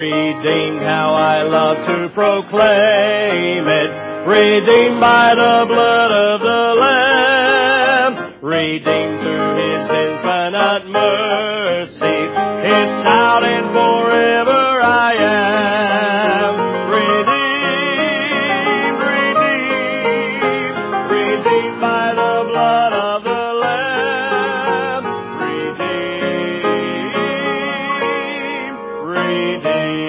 Redeemed, how I love to proclaim it. Redeemed by the blood of the Lamb. Redeemed through His infinite mercy. His child and forever I am. Redeemed, redeemed. Redeemed by the blood of the Lamb. Redeemed,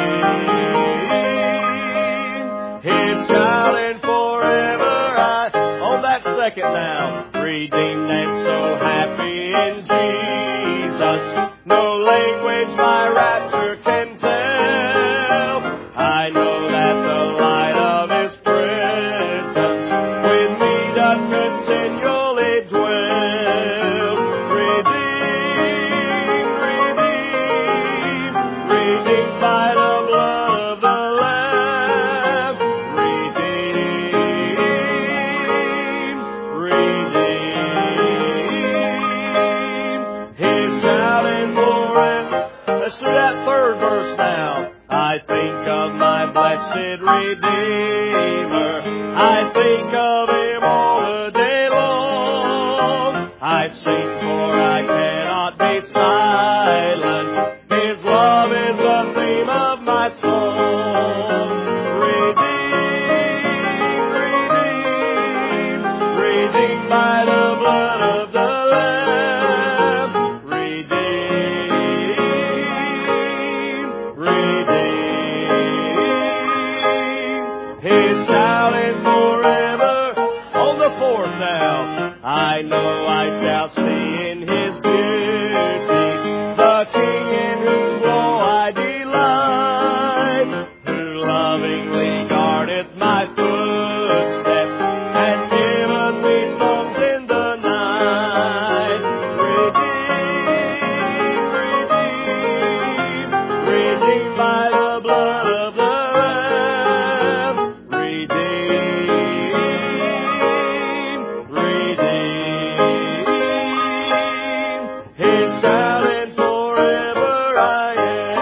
redeemed. His child and forever I... On that second now. Redeemed and so happy in Jesus. No language my rapture can tell. I know that the light of His presence with me doth continually dwell. Redeemed, redeemed, redeemed by the blood of the Lamb. Redeemed, redeemed. His child and forever. Let's do that third verse now. I think of my blessed Redeemer. I think of Him all the day long. I sing for I cannot be silent. His love is the theme of my song. Redeemed, redeemed, redeemed by the blood of the Lamb. Redeemed, redeemed. His child and forever. On the fourth now. I know I shall see in His beauty the King in whose law I delight, who lovingly guardeth my footsteps and giveth me songs in the night. Redeemed, redeemed, redeemed by the blood of the Lamb. Redeemed, redeemed. His child and forever I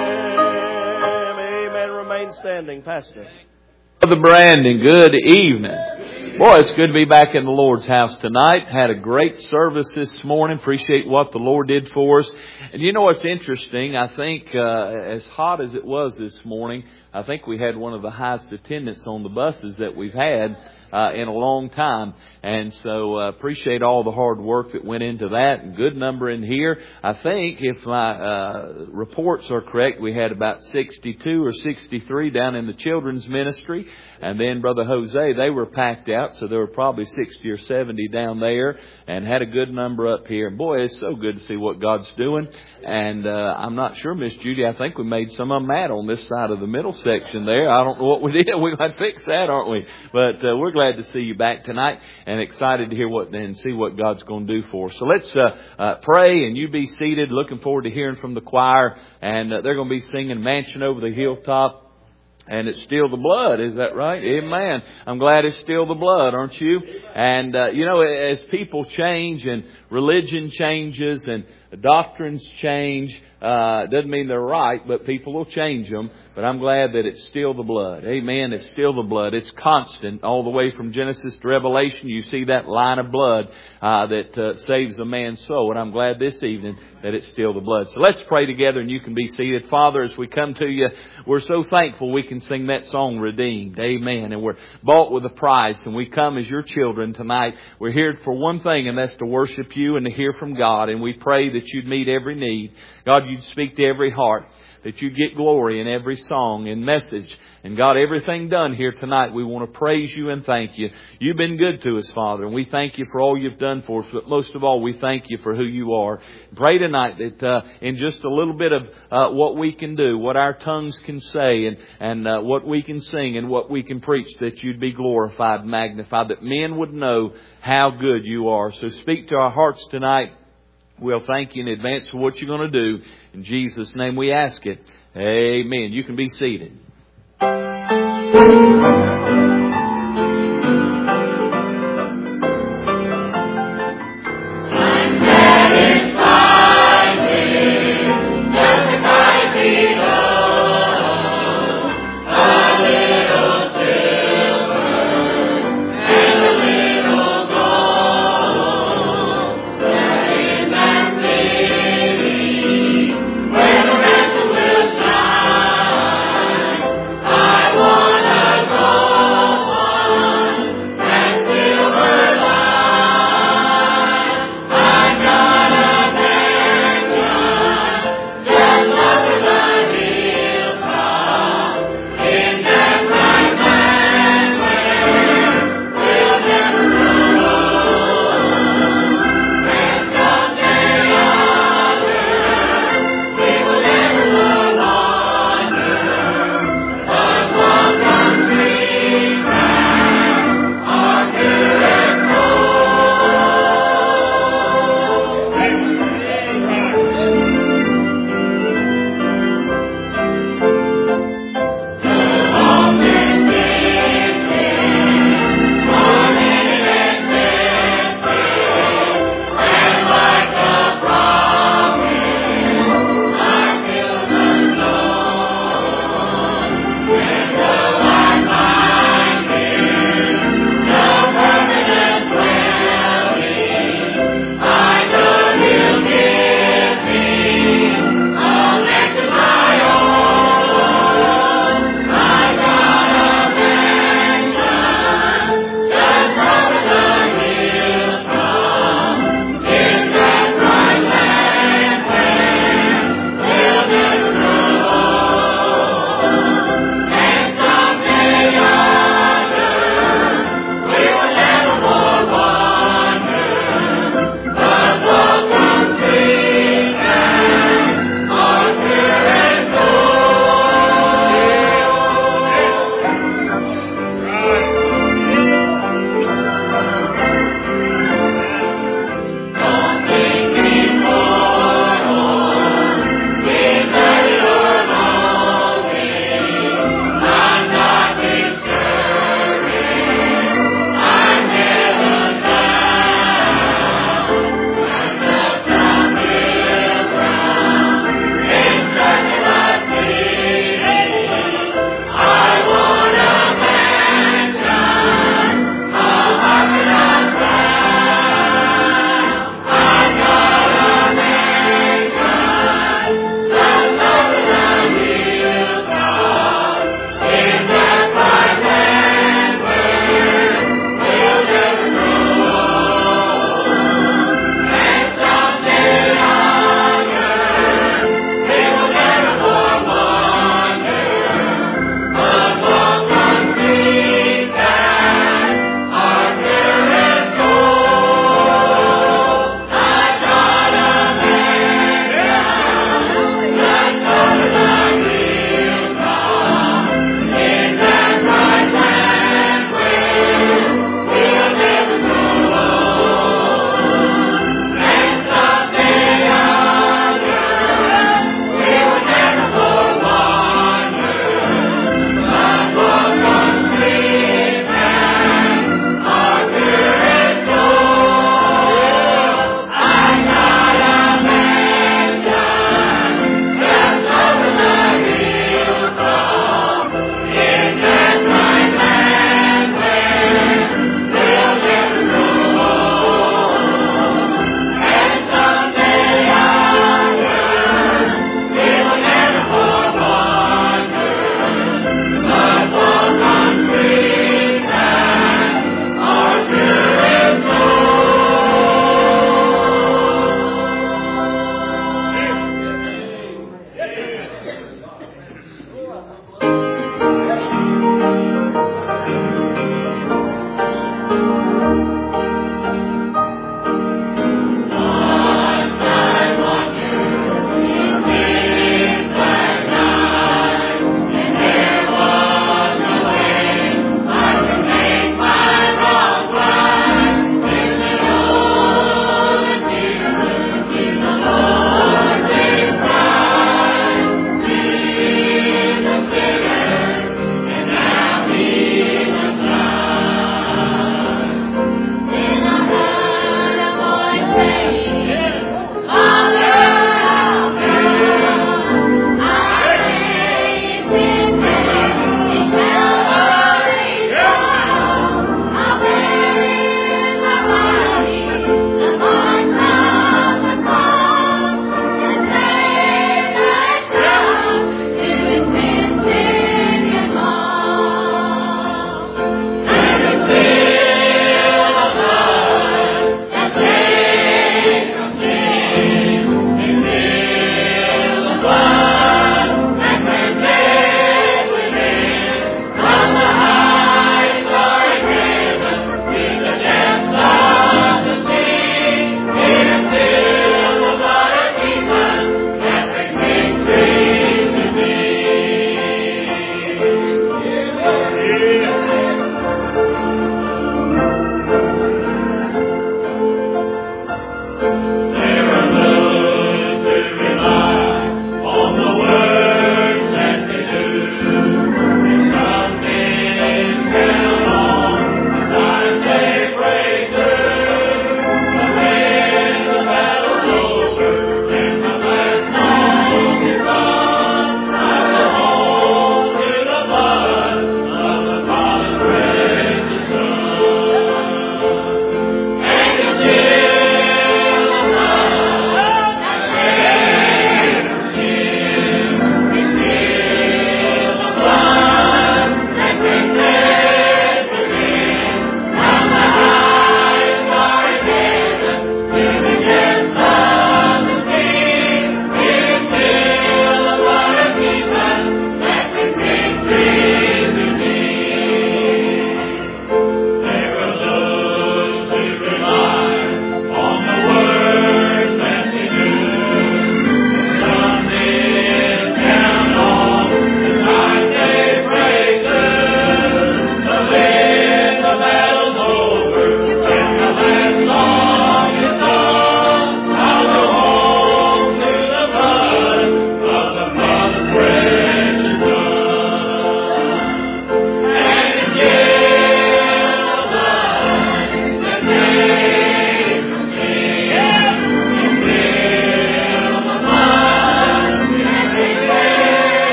am. Amen. Remain standing, Pastor. Brother Brandon, good evening. Boy, it's good to be back in the Lord's house tonight. Had a great service this morning. Appreciate what the Lord did for us. And you know what's interesting? I think as hot as it was this morning, I think we had one of the highest attendance on the buses that we've had in a long time. And so appreciate all the hard work that went into that, and good number in here. I think if my reports are correct, we had about 62 or 63 down in the children's ministry. And then Brother Jose, they were packed out, so there were probably 60 or 70 down there, and had a good number up here. And boy, it's so good to see what God's doing. And I'm not sure, Miss Judy, I think we made some of them mad on this side of the middle section there. I don't know what we did. We're going to fix that, aren't we? But we're glad to see you back tonight, and excited to hear what and see what God's going to do for us. So let's pray, and you be seated. Looking forward to hearing from the choir, and they're going to be singing Mansion Over the Hilltop. And it's still the blood, is that right? Amen. I'm glad it's still the blood, aren't you? And, you know, as people change and religion changes and doctrines change, doesn't mean they're right, but people will change them. But I'm glad that it's still the blood. Amen. It's still the blood. It's constant all the way from Genesis to Revelation. You see that line of blood that saves a man's soul. And I'm glad this evening that it's still the blood. So let's pray together, and you can be seated. Father, as we come to you, we're so thankful we can sing that song, Redeemed. Amen. And we're bought with a price, and we come as your children tonight. We're here for one thing, and that's to worship you and to hear from God. And we pray that you'd meet every need. God, you'd speak to every heart, that you'd get glory in every song and message. And God, everything done here tonight, we want to praise you and thank you. You've been good to us, Father, and we thank you for all you've done for us. But most of all, we thank you for who you are. Pray tonight that in just a little bit of what we can do, what our tongues can say, and what we can sing and what we can preach, that you'd be glorified and magnified, that men would know how good you are. So speak to our hearts tonight. We'll thank you in advance for what you're going to do. In Jesus' name we ask it. Amen. You can be seated.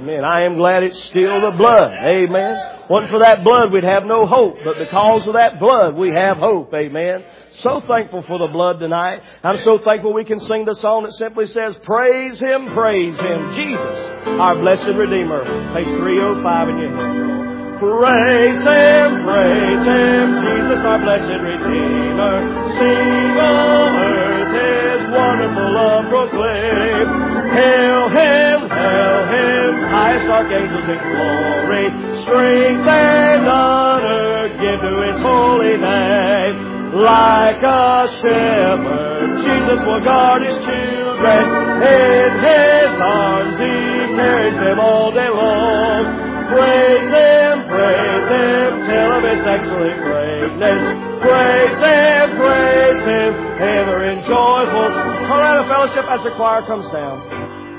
Amen. I am glad it's still the blood. Amen. Wasn't for that blood, we'd have no hope. But because of that blood, we have hope. Amen. So thankful for the blood tonight. I'm so thankful we can sing the song that simply says, praise Him, Jesus, our blessed Redeemer. Page 305 in your hymn. Praise Him, Jesus, our blessed Redeemer. Sing all earth His wonderful love proclaim. Hail Him, highest archangels in glory. Strength and honor give to His holy name. Like a shepherd, Jesus will guard His children. In His arms He carries them all day long. Praise Him, tell of His excellent greatness. Praise Him, ever in joyful Colorado Fellowship as the choir comes down.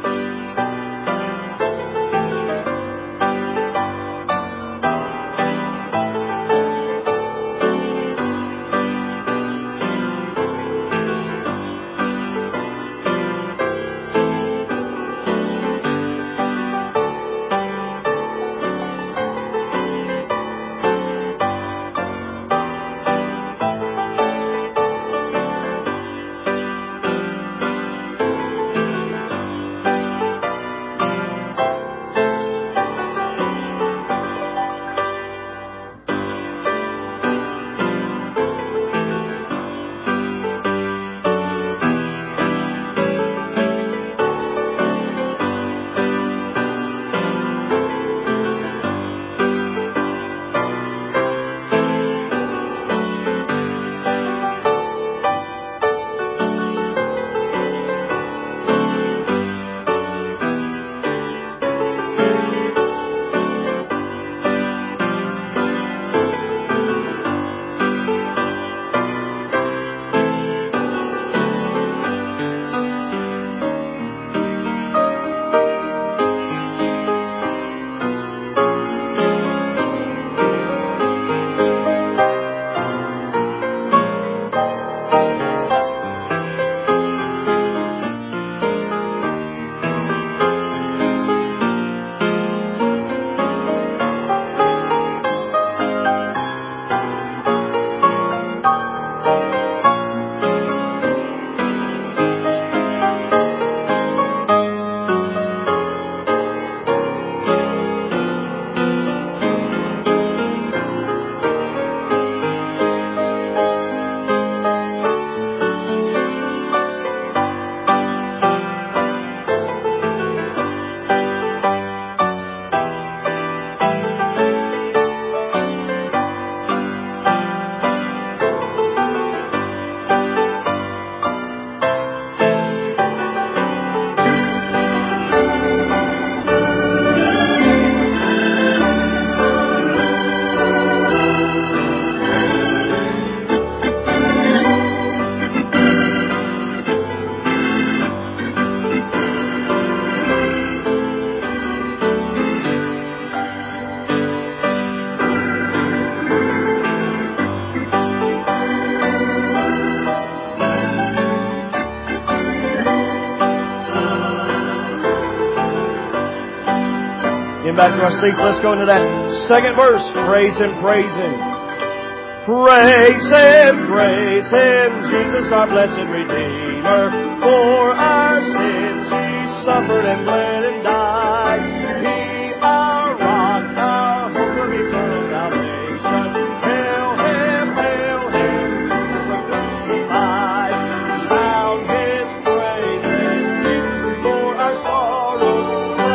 Back to our seats. Let's go into that second verse. Praise Him, praise Him. Praise Him, Jesus, our blessed Redeemer. For our sins He suffered and bled and died. He, our rock, our hope of eternal salvation. Hail Him, Jesus, the crucified. Found His praises for our sorrows.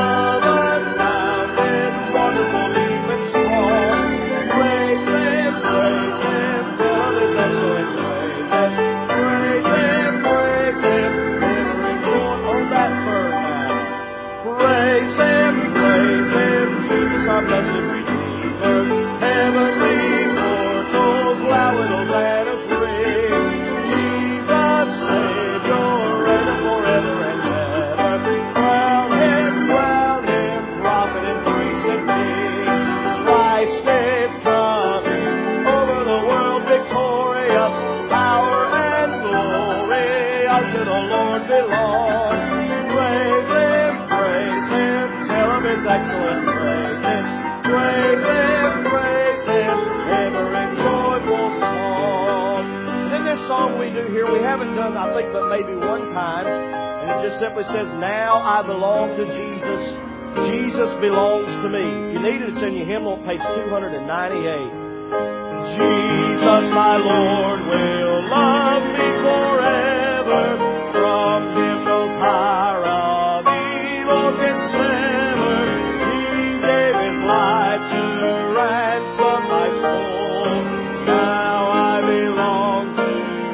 Our blessed Redeemer, heavenly mortals, loud little land of praise. Jesus, Savior, reign forever and ever. Crown Him, prophet and priest and king. Christ is coming, over the world victorious. Power and glory unto the Lord belong. Praise Him, tell of His His excellent praises. Praise Him, ever in joyful song. And in this song we do here, we haven't done, I think, but maybe one time. And it just simply says, now I belong to Jesus. Jesus belongs to me. If you need it, it's in your hymnal, page 298. Jesus, my Lord, will love me forever. From Him no power of evil can sever. He gave His life to ransom my soul. Now I belong to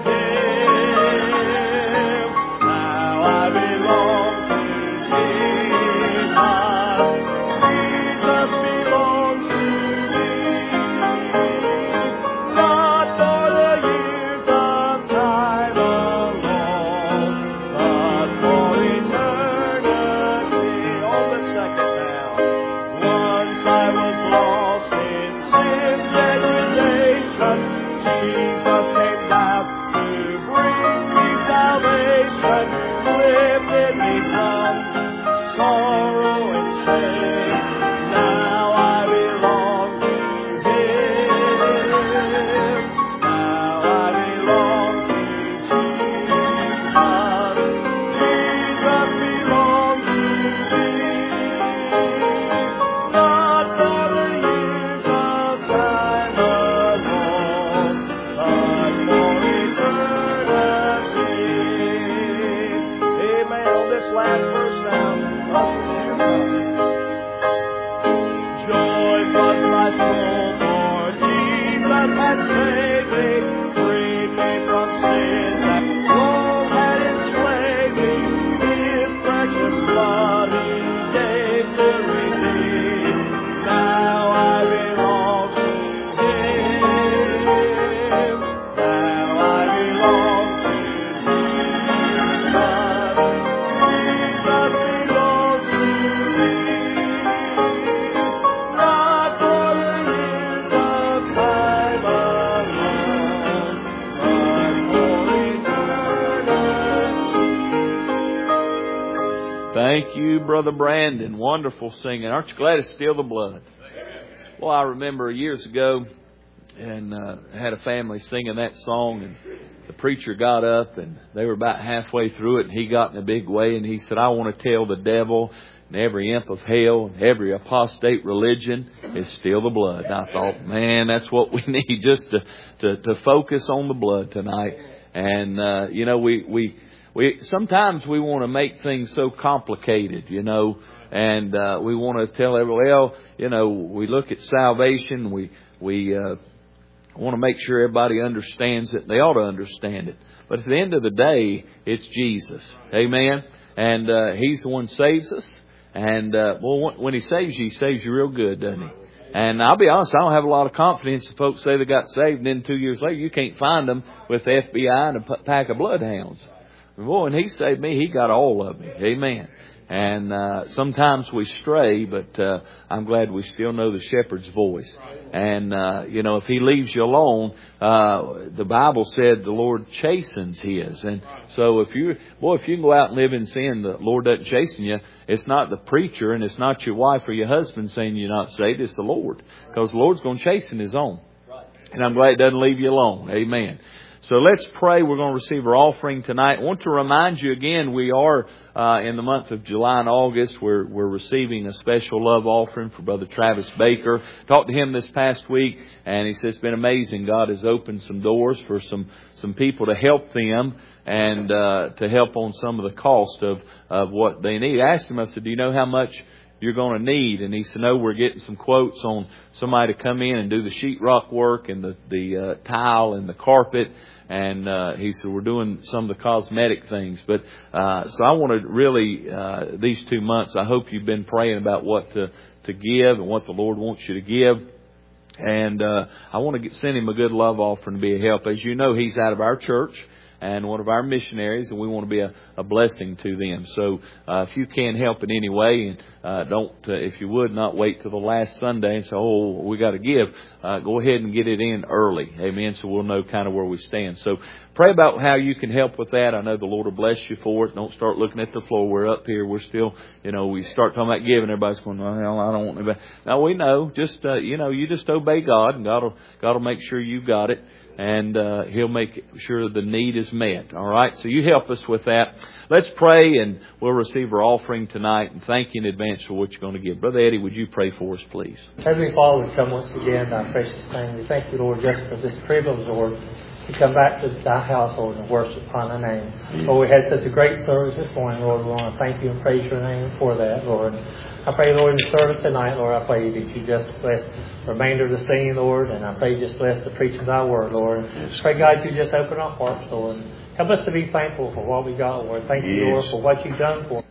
Him. Now I belong to Jesus. Jesus belongs to me. Not for the years of time alone, but for eternity. On the second now. Once I was lost in sin's degradation. Jesus came down to bring me salvation. Lifted me from sorrow and shame. Now I belong to Him. Now I belong to Jesus. Jesus belongs to me. Not for the years of time alone, but for eternity. Amen. On this last verse now, joy floods my soul, for Jesus had saved me, freed me from sin that long had enslaved me. His precious blood He gave to redeem. Now I belong to Him. Now I belong to Jesus. Jesus belongs to me. Not for the years of time alone, but for eternity. Thank you, Brother Brandon. Wonderful singing. Aren't you glad it's still the blood? Well, I remember years ago and had a family singing that song, and the preacher got up and they were about halfway through it, and he got in a big way and he said, I want to tell the devil and every imp of hell and every apostate religion is still the blood. And I thought, man, that's what we need, just to focus on the blood tonight. And you know, we sometimes we want to make things so complicated, you know, and we want to tell everyone, well, you know, we look at salvation, we want to make sure everybody understands it. They ought to understand it. But at the end of the day, it's Jesus. Amen. And He's the one who saves us. And well, when He saves you real good, doesn't He? And I'll be honest, I don't have a lot of confidence if folks say they got saved and then 2 years later you can't find them with the FBI and a pack of bloodhounds. Boy, when He saved me, He got all of me. Amen. And sometimes we stray, but I'm glad we still know the shepherd's voice. And you know, if He leaves you alone, the Bible said the Lord chastens His. And so if you can go out and live in sin, the Lord doesn't chasten you. It's not the preacher and it's not your wife or your husband saying you're not saved. It's the Lord, because the Lord's going to chasten His own. And I'm glad it doesn't leave you alone. Amen. So let's pray. We're going to receive our offering tonight. I want to remind you again, we are in the month of July and August. We're receiving a special love offering for Brother Travis Baker. Talked to him this past week, and he says it's been amazing. God has opened some doors for some people to help them and to help on some of the cost of what they need. I asked him, I said, do you know how much you're going to need? And he said, no, we're getting some quotes on somebody to come in and do the sheetrock work and the tile and the carpet. And he said, we're doing some of the cosmetic things. But so I want to really, these 2 months, I hope you've been praying about what to give and what the Lord wants you to give. And I want to send him a good love offering to be a help. As you know, he's out of our church. and one of our missionaries, and we want to be a blessing to them. So if you can help in any way, and don't, if you would, not wait till the last Sunday and say, oh, we got to give. Go ahead and get it in early. Amen. So we'll know kind of where we stand. So pray about how you can help with that. I know the Lord will bless you for it. Don't start looking at the floor. We're up here. We're still, we start talking about giving. Everybody's going, well, I don't want anybody. Now we know. Just, you just obey God, and God will make sure you got it. And He'll make sure the need is met. All right? So you help us with that. Let's pray, and we'll receive our offering tonight. And thank you in advance for what you're going to give. Brother Eddie, would you pray for us, please? Heavenly Father, we come once again in thy precious name. We thank you, Lord, just for this privilege, Lord, to come back to thy house, Lord, and worship upon thy name. Yes. Lord, we had such a great service this morning, Lord. We want to thank you and praise your name for that, Lord. I pray, Lord, in the service tonight, Lord, I pray that you just bless the remainder of the singing, Lord, and I pray you just bless the preaching of thy word, Lord. Yes. Pray, God, you just open our hearts, Lord. Help us to be thankful for what we got, Lord. Thank you, Lord, for what you've done for us.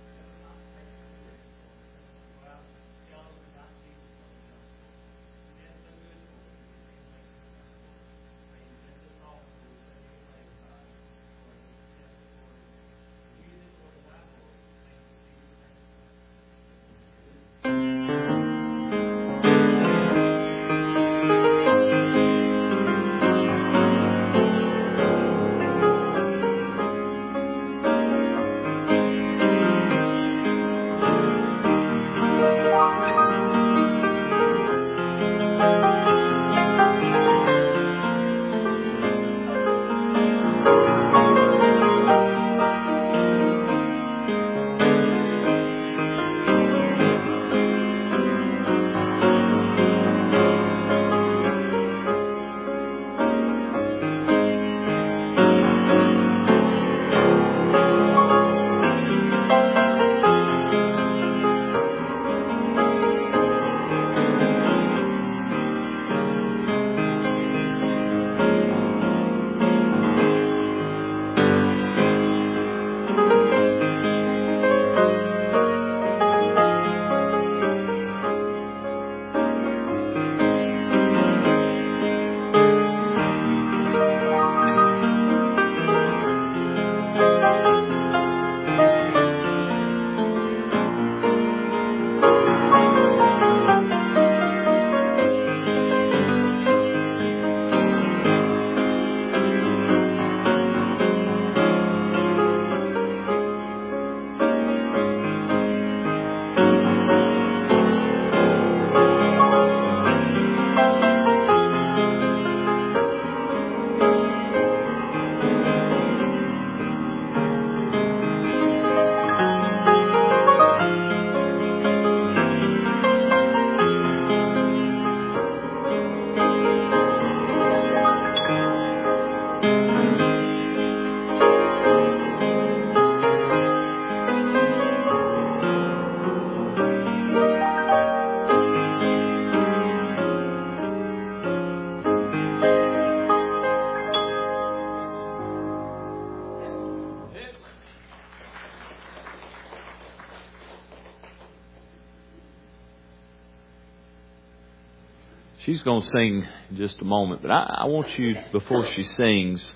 She's going to sing in just a moment, but I want you, before she sings,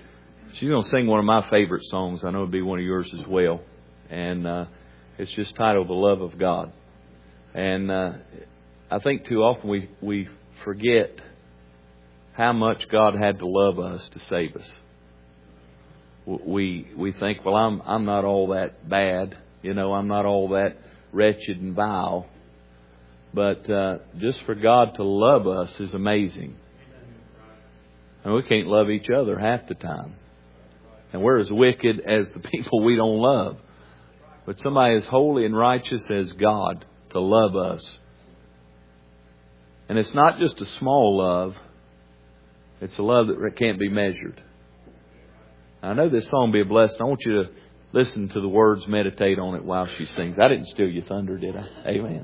she's going to sing one of my favorite songs. I know it'll be one of yours as well. And it's just titled The Love of God. And I think too often we forget how much God had to love us to save us. We think, well, I'm not all that bad. I'm not all that wretched and vile. But just for God to love us is amazing. And we can't love each other half the time. And we're as wicked as the people we don't love. But somebody as holy and righteous as God to love us. And it's not just a small love. It's a love that can't be measured. I know this song will be a blessing. I want you to listen to the words, meditate on it while she sings. I didn't steal your thunder, did I? Amen.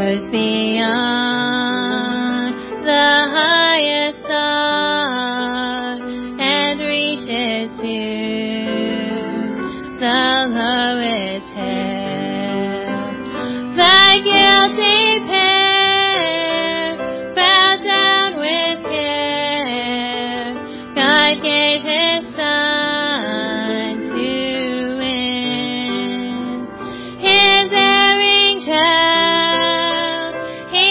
soars beyond the highest star and reaches to the lowest hell. The guilty pair bow down with care. God gave His Son to win. His erring child He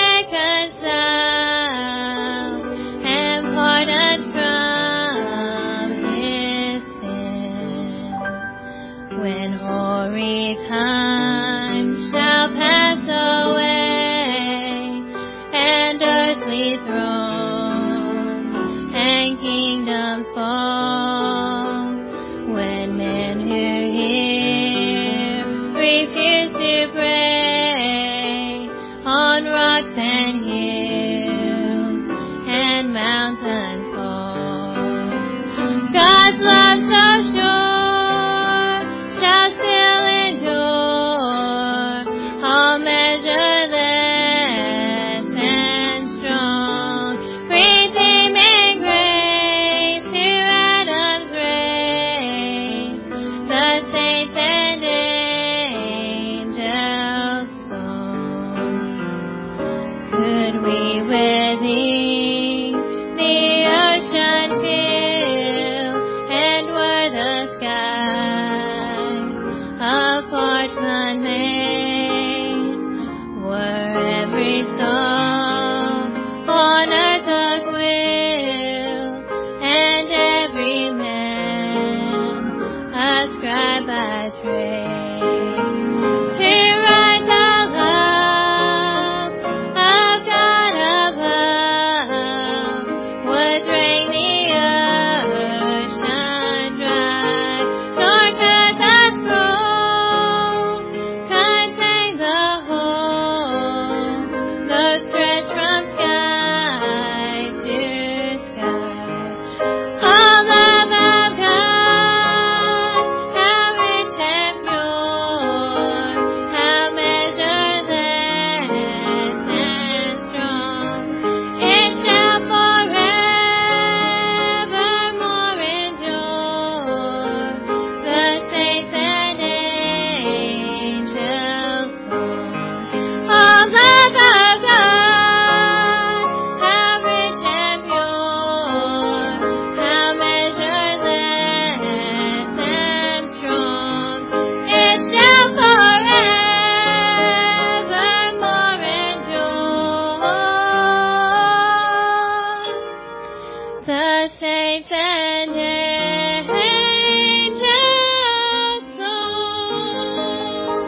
reconciled and parted from His sin. When hoary time shall pass away and earthly thrones and kingdoms fall, when men who hear refuse to pray on rocks and hills and mountains fall, God's love so sure shall still endure, all measureless and strong, redeeming grace to Adam's race, the saints and angels song. Could we with ease the ocean fill, and were the skies of parchment made, were every song on earth a quill, and every man a scribe by trade, to write the love of God above would drain the ocean dry, nor could the throne contain the whole, though stretched from sky to sky. All love of God, how rich and pure, how measureless and strong, it shall forevermore endure, the saints and angels song. All love of God, how rich and pure, how measureless and strong, it shall forevermore endure, the saints and angels song.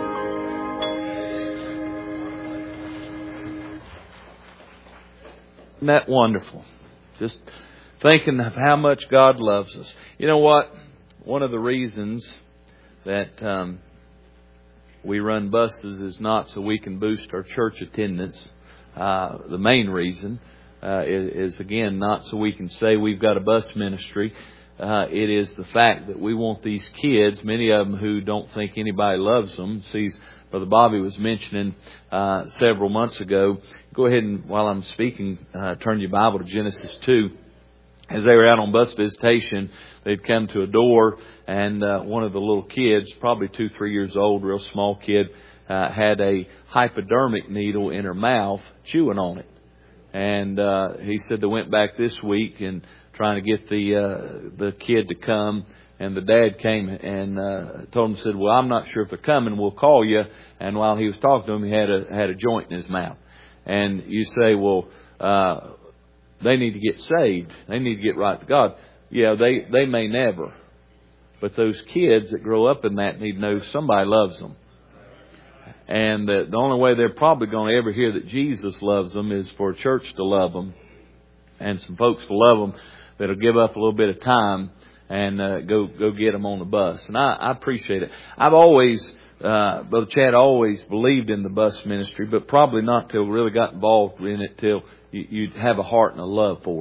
Isn't that wonderful? Just thinking of how much God loves us. You know what? One of the reasons that we run buses is not so we can boost our church attendance. The main reason is again not so we can say we've got a bus ministry. It is the fact that we want these kids, many of them who don't think anybody loves them. See, Brother Bobby was mentioning several months ago. Go ahead and, while I'm speaking, turn your Bible to Genesis 2. As they were out on bus visitation, they'd come to a door, and one of the little kids, probably 2-3 years old, real small kid, had a hypodermic needle in her mouth, chewing on it. And he said they went back this week and trying to get the kid to come. And the dad came and told him, said, "Well, I'm not sure if they're coming. We'll call you." And while he was talking to him, he had a joint in his mouth. And you say, "Well, they need to get saved. They need to get right with God." Yeah, they may never. But those kids that grow up in that need to know somebody loves them. And the only way they're probably going to ever hear that Jesus loves them is for a church to love them. And some folks to love them that'll give up a little bit of time and go get them on the bus. And I appreciate it. I've always, Brother Chad, always believed in the bus ministry, but probably not till really got involved in it till you have a heart and a love for it.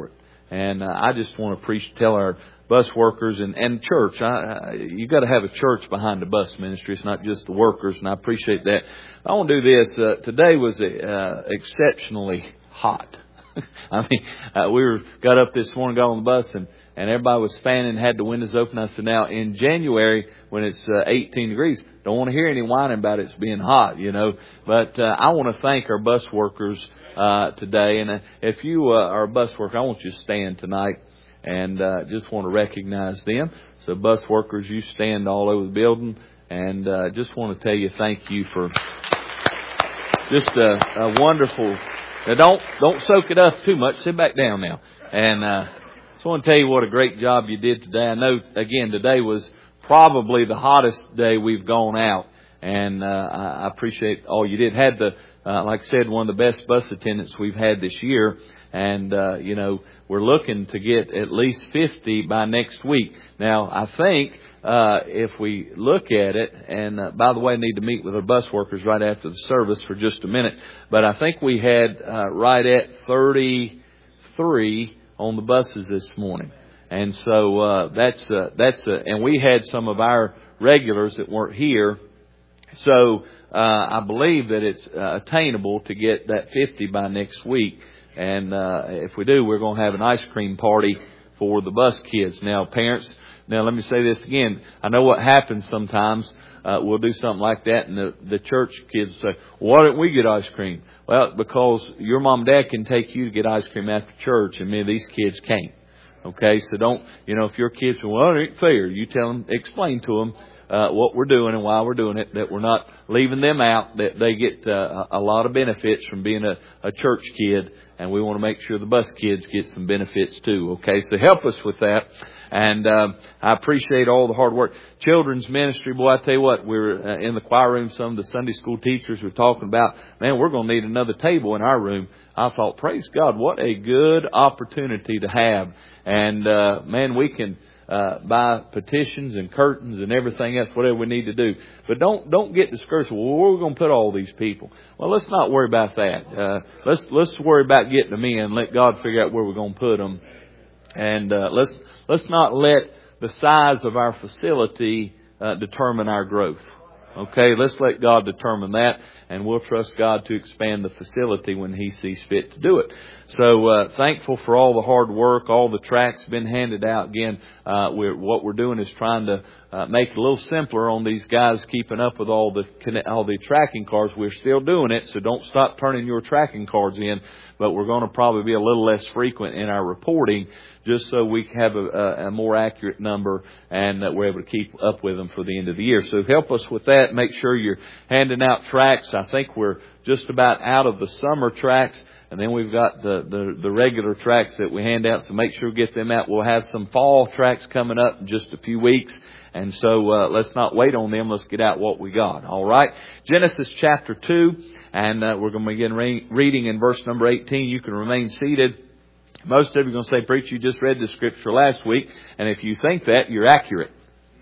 And I just want to tell our bus workers and church, you got to have a church behind the bus ministry. It's not just the workers, and I appreciate that. I want to do this. Today was exceptionally hot. I mean, we got up this morning, got on the bus, and everybody was fanning, had the windows open. I said, now in January when it's 18 degrees, don't want to hear any whining about it's being hot, But I want to thank our bus workers today. And if you are a bus worker, I want you to stand tonight, and just want to recognize them. So bus workers, you stand all over the building, and just want to tell you thank you for just a wonderful. Now don't soak it up too much. Sit back down now, and just want to tell you what a great job you did today. I know again today was probably the hottest day we've gone out, and I appreciate all you did. Had the like I said, one of the best bus attendants we've had this year, and we're looking to get at least 50 by next week. Now I think if we look at it, and by the way, I need to meet with our bus workers right after the service for just a minute, but I think we had right at 33 on the buses this morning. And so and we had some of our regulars that weren't here. So I believe that it's attainable to get that 50 by next week. And if we do, we're going to have an ice cream party for the bus kids. Now, parents, let me say this again. I know what happens sometimes. We'll do something like that, and the church kids say, why don't we get ice cream? Well, because your mom and dad can take you to get ice cream after church, and many of these kids can't. Okay, so don't, if your kids say, well, it ain't fair, you explain to them what we're doing and why we're doing it, that we're not leaving them out, that they get a lot of benefits from being a church kid, and we want to make sure the bus kids get some benefits too. Okay, so help us with that. And I appreciate all the hard work. Children's ministry, boy, I tell you what, we're in the choir room. Some of the Sunday school teachers were talking about, man, we're going to need another table in our room. I thought, praise God, what a good opportunity to have. And man, we can buy petitions and curtains and everything else, whatever we need to do. But don't get discouraged. Well, where are we going to put all these people? Well, let's not worry about that. Let's worry about getting them in. Let God figure out where we're going to put them. And let's not let the size of our facility determine our growth. Okay, let's let God determine that, and we'll trust God to expand the facility when He sees fit to do it. So thankful for all the hard work, all the tracts been handed out. Again, what we're doing is trying to make it a little simpler on these guys keeping up with all the tracking cards. We're still doing it, so don't stop turning your tracking cards in. But we're going to probably be a little less frequent in our reporting, just so we have a more accurate number, and that we're able to keep up with them for the end of the year. So help us with that. Make sure you're handing out tracts. I think we're just about out of the summer tracts, and then we've got the regular tracts that we hand out. So make sure we get them out. We'll have some fall tracts coming up in just a few weeks. And so let's not wait on them. Let's get out what we got. All right. Genesis chapter 2. And we're going to begin reading in verse number 18. You can remain seated. Most of you are going to say, Preacher, you just read the scripture last week. And if you think that, you're accurate.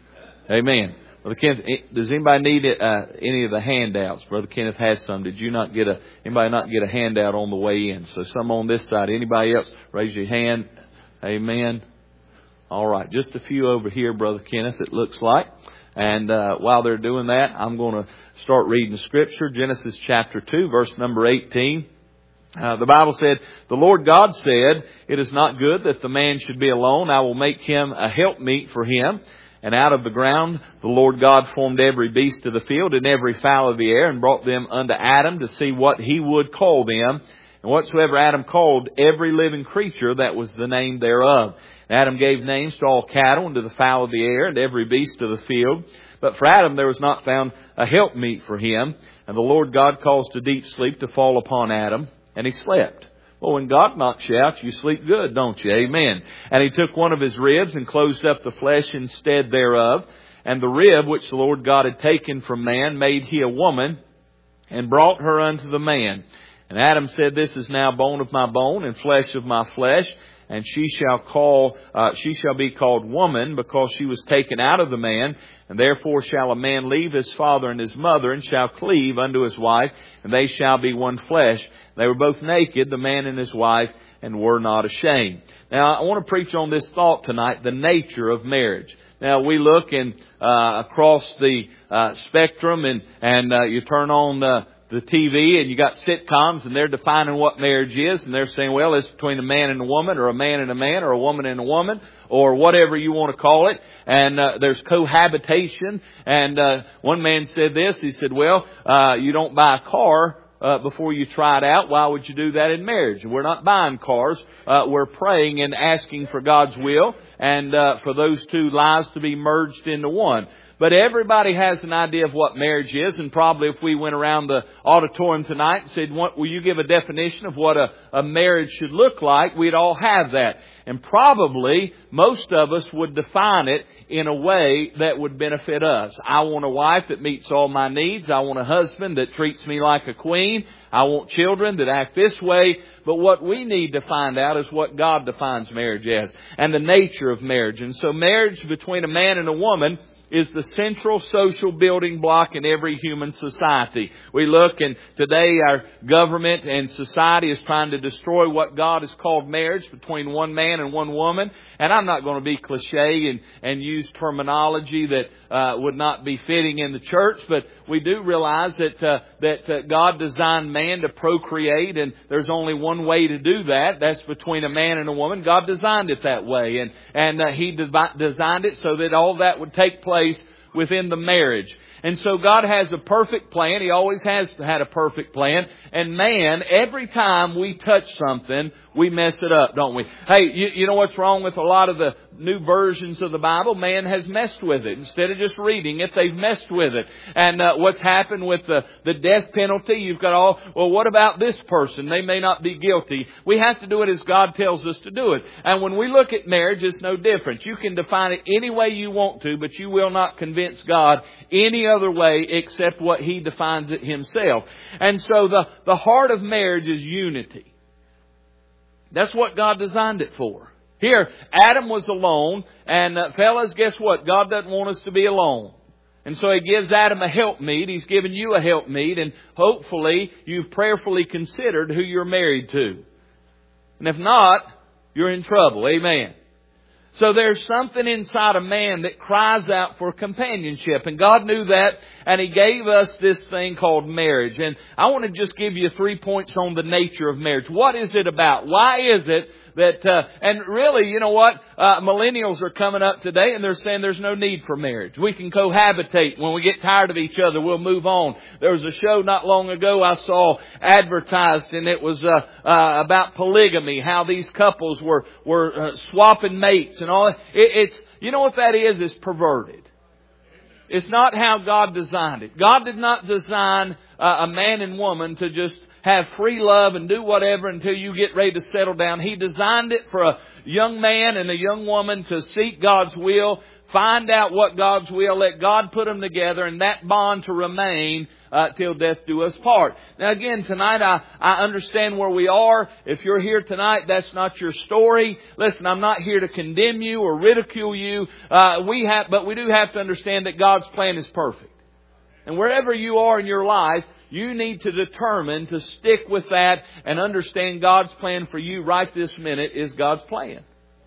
Amen. Brother Kenneth, does anybody need any of the handouts? Brother Kenneth has some. Did you not anybody not get a handout on the way in? So some on this side. Anybody else? Raise your hand. Amen. All right. Just a few over here, Brother Kenneth, it looks like. And while they're doing that, I'm going to start reading the scripture. Genesis chapter 2, verse number 18. The Bible said, the Lord God said, it is not good that the man should be alone. I will make him a helpmeet for him. And out of the ground the Lord God formed every beast of the field and every fowl of the air, and brought them unto Adam to see what he would call them. And whatsoever Adam called every living creature, that was the name thereof. Adam gave names to all cattle and to the fowl of the air and every beast of the field. But for Adam there was not found a helpmeet for him. And the Lord God caused a deep sleep to fall upon Adam, and he slept. Well, when God knocks you out, you sleep good, don't you? Amen. And he took one of his ribs and closed up the flesh instead thereof. And the rib which the Lord God had taken from man made he a woman, and brought her unto the man. And Adam said, this is now bone of my bone and flesh of my flesh. And she shall be called woman, because she was taken out of the man. And therefore shall a man leave his father and his mother, and shall cleave unto his wife, and they shall be one flesh. They were both naked, the man and his wife, and were not ashamed. Now, I want to preach on this thought tonight, the nature of marriage. Now, we look across the spectrum, and you turn on the TV, and you got sitcoms, and they're defining what marriage is, and they're saying, well, it's between a man and a woman, or a man and a man, or a woman and a woman, or whatever you want to call it. And there's cohabitation. And one man said this. He said, well, you don't buy a car before you try it out. Why would you do that in marriage? We're not buying cars. We're praying and asking for God's will, and for those two lives to be merged into one. But everybody has an idea of what marriage is, and probably if we went around the auditorium tonight and said, will you give a definition of what a marriage should look like, we'd all have that. And probably most of us would define it in a way that would benefit us. I want a wife that meets all my needs. I want a husband that treats me like a queen. I want children that act this way. But what we need to find out is what God defines marriage as, and the nature of marriage. And so marriage between a man and a woman is the central social building block in every human society. We look, and today our government and society is trying to destroy what God has called marriage between one man and one woman. And I'm not going to be cliche and use terminology that would not be fitting in the church, but we do realize that God designed man to procreate, and there's only one way to do that. That's between a man and a woman. God designed it that way, and He designed it so that all that would take place within the marriage. And so God has a perfect plan. He always has had a perfect plan. And man, every time we touch something, we mess it up, don't we? Hey, you know what's wrong with a lot of the new versions of the Bible? Man has messed with it. Instead of just reading it, they've messed with it. And what's happened with the death penalty, you've got well, what about this person? They may not be guilty. We have to do it as God tells us to do it. And when we look at marriage, it's no different. You can define it any way you want to, but you will not convince God any other way except what He defines it Himself. And so the heart of marriage is unity. That's what God designed it for. Here, Adam was alone, and fellas, guess what? God doesn't want us to be alone. And so He gives Adam a helpmeet. He's given you a helpmeet, and hopefully you've prayerfully considered who you're married to. And if not, you're in trouble. Amen. So there's something inside a man that cries out for companionship. And God knew that, and He gave us this thing called marriage. And I want to just give you 3 points on the nature of marriage. What is it about? Why is it that, and really, you know what? Millennials are coming up today, and they're saying there's no need for marriage. We can cohabitate. When we get tired of each other, we'll move on. There was a show not long ago I saw advertised, and it was about polygamy, how these couples were swapping mates and all. It's you know what that is? It's perverted. It's not how God designed it. God did not design a man and woman to just have free love and do whatever until you get ready to settle down. He designed it for a young man and a young woman to seek God's will, find out what God's will, let God put them together, and that bond to remain till death do us part. Now again, tonight I understand where we are. If you're here tonight, that's not your story. Listen, I'm not here to condemn you or ridicule you. But we do have to understand that God's plan is perfect. And wherever you are in your life, you need to determine to stick with that and understand God's plan for you right this minute is God's plan.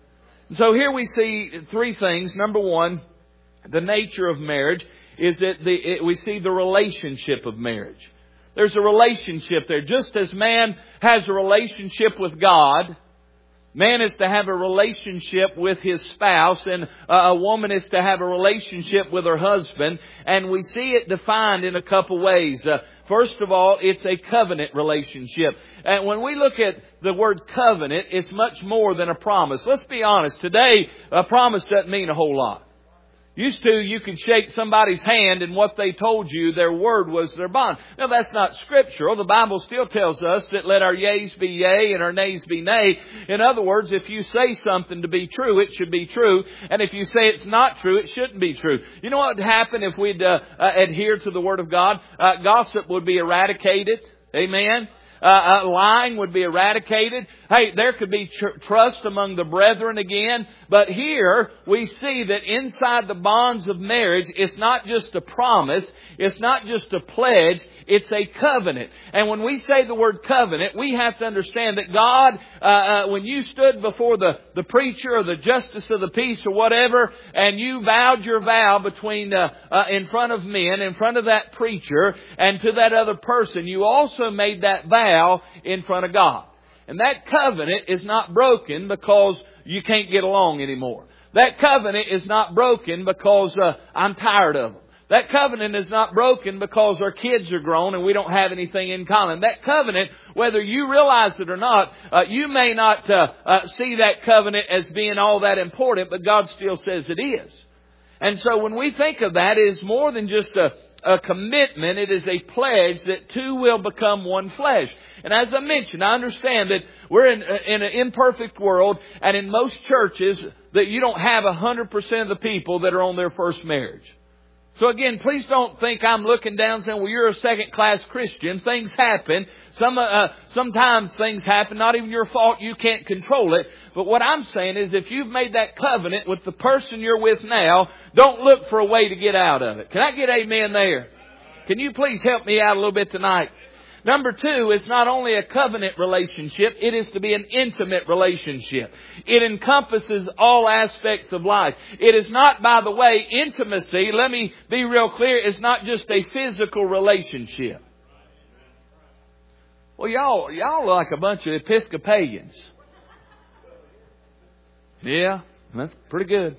So here we see 3 things. Number 1, the nature of marriage is that we see the relationship of marriage. There's a relationship there. Just as man has a relationship with God, man is to have a relationship with his spouse, and a woman is to have a relationship with her husband. And we see it defined in a couple ways. First of all, it's a covenant relationship. And when we look at the word covenant, it's much more than a promise. Let's be honest. Today, a promise doesn't mean a whole lot. Used to, you could shake somebody's hand and what they told you, their word was their bond. Now, that's not scriptural. The Bible still tells us that let our yeas be yea and our nays be nay. In other words, if you say something to be true, it should be true. And if you say it's not true, it shouldn't be true. You know what would happen if we'd adhere to the Word of God? Gossip would be eradicated. Amen. Lying would be eradicated. Hey, there could be trust among the brethren again. But here we see that inside the bonds of marriage, it's not just a promise. It's not just a pledge. It's a covenant. And when we say the word covenant, we have to understand that God, when you stood before the preacher or the justice of the peace or whatever, and you vowed your vow between, in front of men, in front of that preacher, and to that other person, you also made that vow in front of God. And that covenant is not broken because you can't get along anymore. That covenant is not broken because I'm tired of them. That covenant is not broken because our kids are grown and we don't have anything in common. That covenant, whether you realize it or not, you may not see that covenant as being all that important, but God still says it is. And so when we think of that, it is more than just a commitment. It is a pledge that two will become one flesh. And as I mentioned, I understand that we're in an imperfect world, and in most churches that you don't have 100% of the people that are on their first marriage. So again, please don't think I'm looking down saying, well, you're a second-class Christian. Things happen. Sometimes things happen. Not even your fault. You can't control it. But what I'm saying is if you've made that covenant with the person you're with now, don't look for a way to get out of it. Can I get amen there? Can you please help me out a little bit tonight? Number two, it's not only a covenant relationship, it is to be an intimate relationship. It encompasses all aspects of life. It is not, by the way, intimacy, let me be real clear, it's not just a physical relationship. Well, y'all are like a bunch of Episcopalians. Yeah, that's pretty good.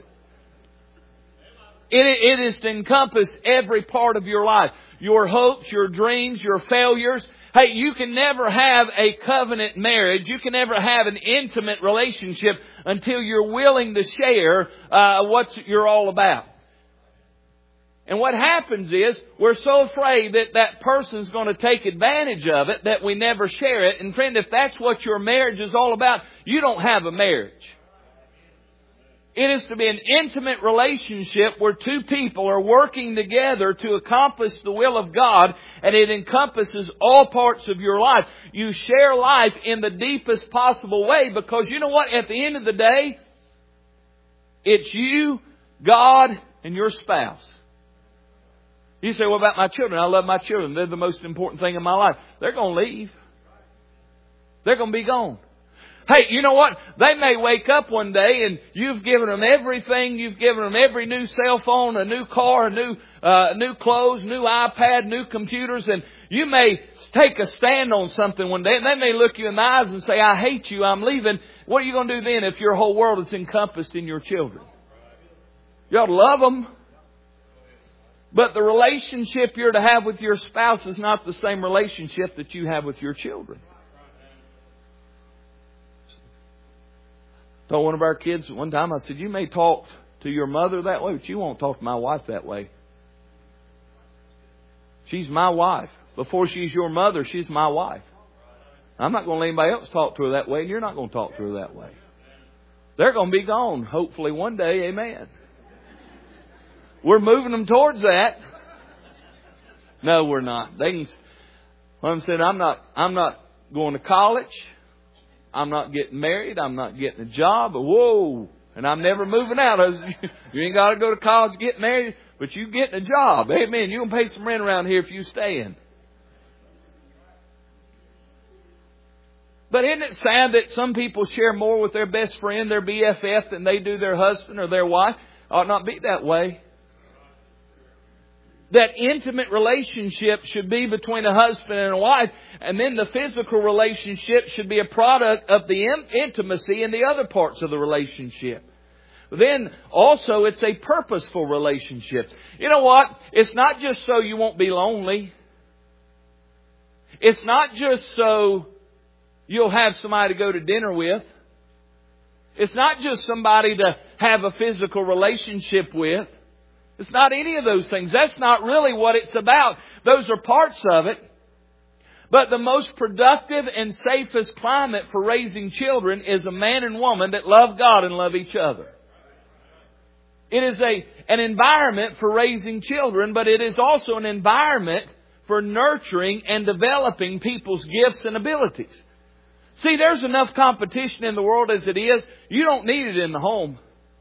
It is to encompass every part of your life. Your hopes, your dreams, your failures. Hey, you can never have a covenant marriage. You can never have an intimate relationship until you're willing to share what you're all about. And what happens is we're so afraid that that person's going to take advantage of it that we never share it. And friend, if that's what your marriage is all about, you don't have a marriage. It is to be an intimate relationship where two people are working together to accomplish the will of God, and it encompasses all parts of your life. You share life in the deepest possible way because you know what? At the end of the day, it's you, God, and your spouse. You say, what about my children? I love my children. They're the most important thing in my life. They're going to leave. They're going to be gone. Hey, you know what? They may wake up one day and you've given them everything. You've given them every new cell phone, a new car, new clothes, new iPad, new computers. And you may take a stand on something one day and they may look you in the eyes and say, I hate you, I'm leaving. What are you going to do then if your whole world is encompassed in your children? You ought to love them. But the relationship you're to have with your spouse is not the same relationship that you have with your children. Told one of our kids one time, I said, you may talk to your mother that way, but you won't talk to my wife that way. She's my wife. Before she's your mother, she's my wife. I'm not going to let anybody else talk to her that way, and you're not going to talk to her that way. They're going to be gone, hopefully one day, amen. We're moving them towards that. No, we're not. They can. I'm saying I'm not going to college. I'm not getting married. I'm not getting a job. Whoa. And I'm never moving out. You ain't got to go to college, get married, but you getting a job. Amen. You're going to pay some rent around here if you stay in. But isn't it sad that some people share more with their best friend, their BFF, than they do their husband or their wife? It ought not be that way. That intimate relationship should be between a husband and a wife. And then the physical relationship should be a product of the intimacy in the other parts of the relationship. Then also it's a purposeful relationship. You know what? It's not just so you won't be lonely. It's not just so you'll have somebody to go to dinner with. It's not just somebody to have a physical relationship with. It's not any of those things. That's not really what it's about. Those are parts of it. But the most productive and safest climate for raising children is a man and woman that love God and love each other. It is an environment for raising children, but it is also an environment for nurturing and developing people's gifts and abilities. See, there's enough competition in the world as it is. You don't need it in the home.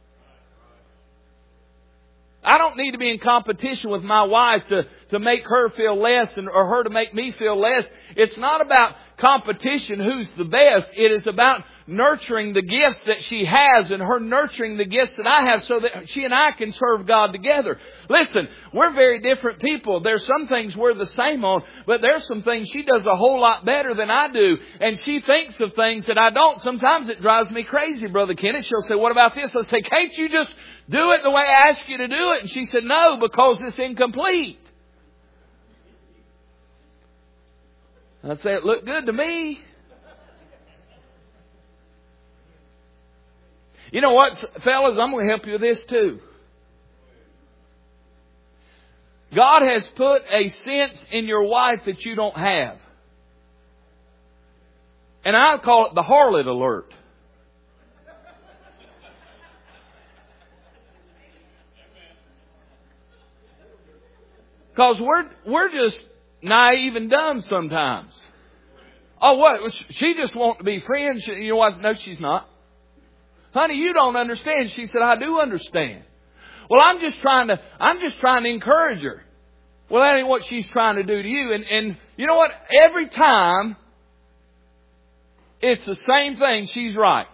I don't need to be in competition with my wife to make her feel less or her to make me feel less. It's not about competition, who's the best. It is about nurturing the gifts that she has and her nurturing the gifts that I have so that she and I can serve God together. Listen, we're very different people. There's some things we're the same on, but there's some things she does a whole lot better than I do. And she thinks of things that I don't. Sometimes it drives me crazy, Brother Kenneth. She'll say, what about this? I say, can't you just do it the way I asked you to do it? And she said, no, because it's incomplete. I'd say, it looked good to me. You know what, fellas, I'm going to help you with this too. God has put a sense in your wife that you don't have. And I call it the harlot alert. Because we're just naive and dumb sometimes. Oh, what? She just wants to be friends. You know what? No, she's not. Honey, you don't understand. She said, I do understand. Well, I'm just trying to encourage her. Well, that ain't what she's trying to do to you. And you know what? Every time it's the same thing, she's right.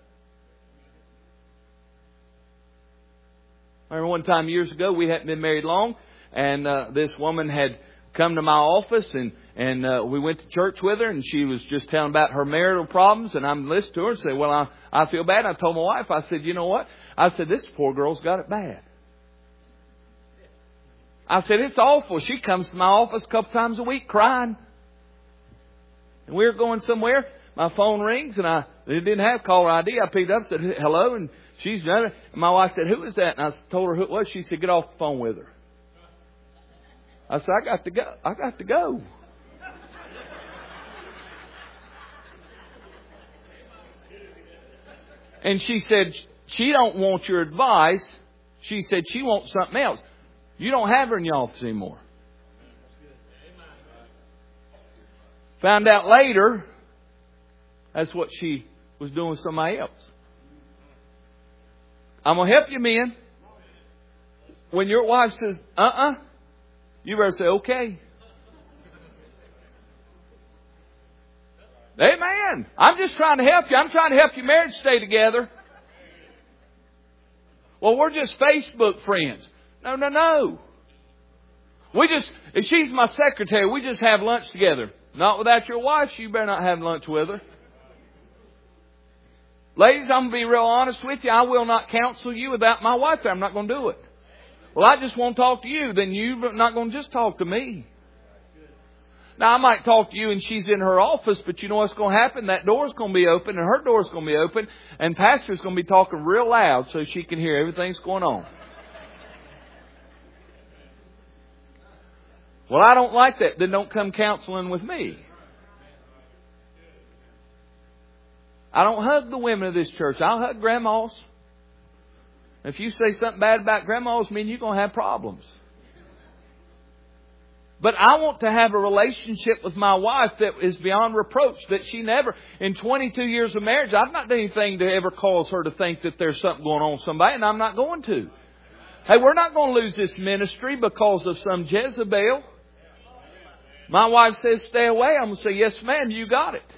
I remember one time years ago, we hadn't been married long, and this woman had come to my office, and we went to church with her, and she was just telling about her marital problems, and I'm listening to her and say, well, I feel bad. I told my wife, I said, you know what? I said, this poor girl's got it bad. I said, it's awful. She comes to my office a couple times a week crying. And we were going somewhere. My phone rings, and it didn't have caller ID. I picked it up and said, hello, and she's done it. And my wife said, who is that? And I told her who it was. She said, get off the phone with her. I said, I got to go. And she said, she don't want your advice. She said, she wants something else. You don't have her in your office anymore. Found out later, that's what she was doing with somebody else. I'm going to help you, men. When your wife says, you better say, okay. Amen. I'm just trying to help you. I'm trying to help your marriage stay together. Well, we're just Facebook friends. No. If she's my secretary, we just have lunch together. Not without your wife, so you better not have lunch with her. Ladies, I'm going to be real honest with you. I will not counsel you without my wife there. I'm not going to do it. Well, I just want to talk to you. Then you're not going to just talk to me. Now, I might talk to you and she's in her office, but you know what's going to happen? That door's going to be open and her door's going to be open, and Pastor's going to be talking real loud so she can hear everything that's going on. Well, I don't like that. Then don't come counseling with me. I don't hug the women of this church. I'll hug grandmas. If you say something bad about grandmas, I mean, you're going to have problems. But I want to have a relationship with my wife that is beyond reproach. That she never, in 22 years of marriage, I've not done anything to ever cause her to think that there's something going on with somebody, and I'm not going to. Hey, we're not going to lose this ministry because of some Jezebel. My wife says, stay away. I'm going to say, yes, ma'am, you got it.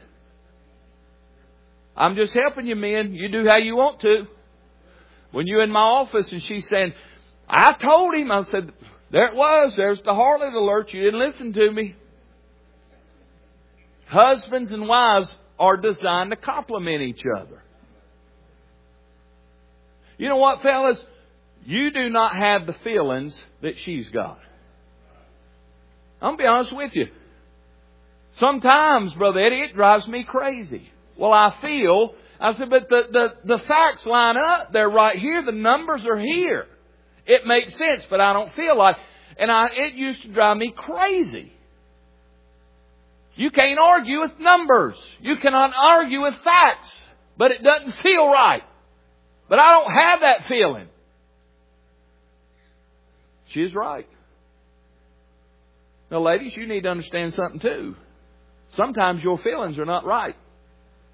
I'm just helping you, men. You do how you want to. When you're in my office and she's saying, I told him, I said, there it was. There's the harlot alert. You didn't listen to me. Husbands and wives are designed to complement each other. You know what, fellas? You do not have the feelings that she's got. I'm going to be honest with you. Sometimes, Brother Eddie, it drives me crazy. Well, I said, but the facts line up. They're right here. The numbers are here. It makes sense, but I don't feel like. And it used to drive me crazy. You can't argue with numbers. You cannot argue with facts. But it doesn't feel right. But I don't have that feeling. She's right. Now, ladies, you need to understand something too. Sometimes your feelings are not right.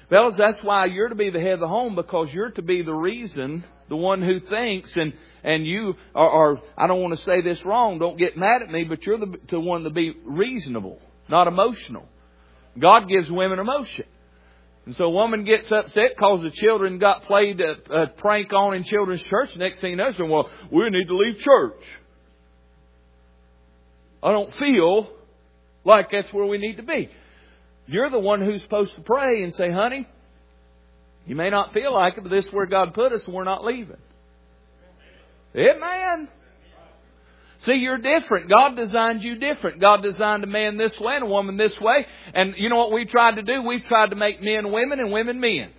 Fellas, that's why you're to be the head of the home, because you're to be the reason, the one who thinks, and you are, I don't want to say this wrong, don't get mad at me, but you're the one to be reasonable, not emotional. God gives women emotion. And so a woman gets upset because the children got played a prank on in children's church. Next thing you know, saying, well, we need to leave church. I don't feel like that's where we need to be. You're the one who's supposed to pray and say, honey, you may not feel like it, but this is where God put us and we're not leaving. Amen. See, you're different. God designed you different. God designed a man this way and a woman this way. And you know what we tried to do? We tried to make men women and women men.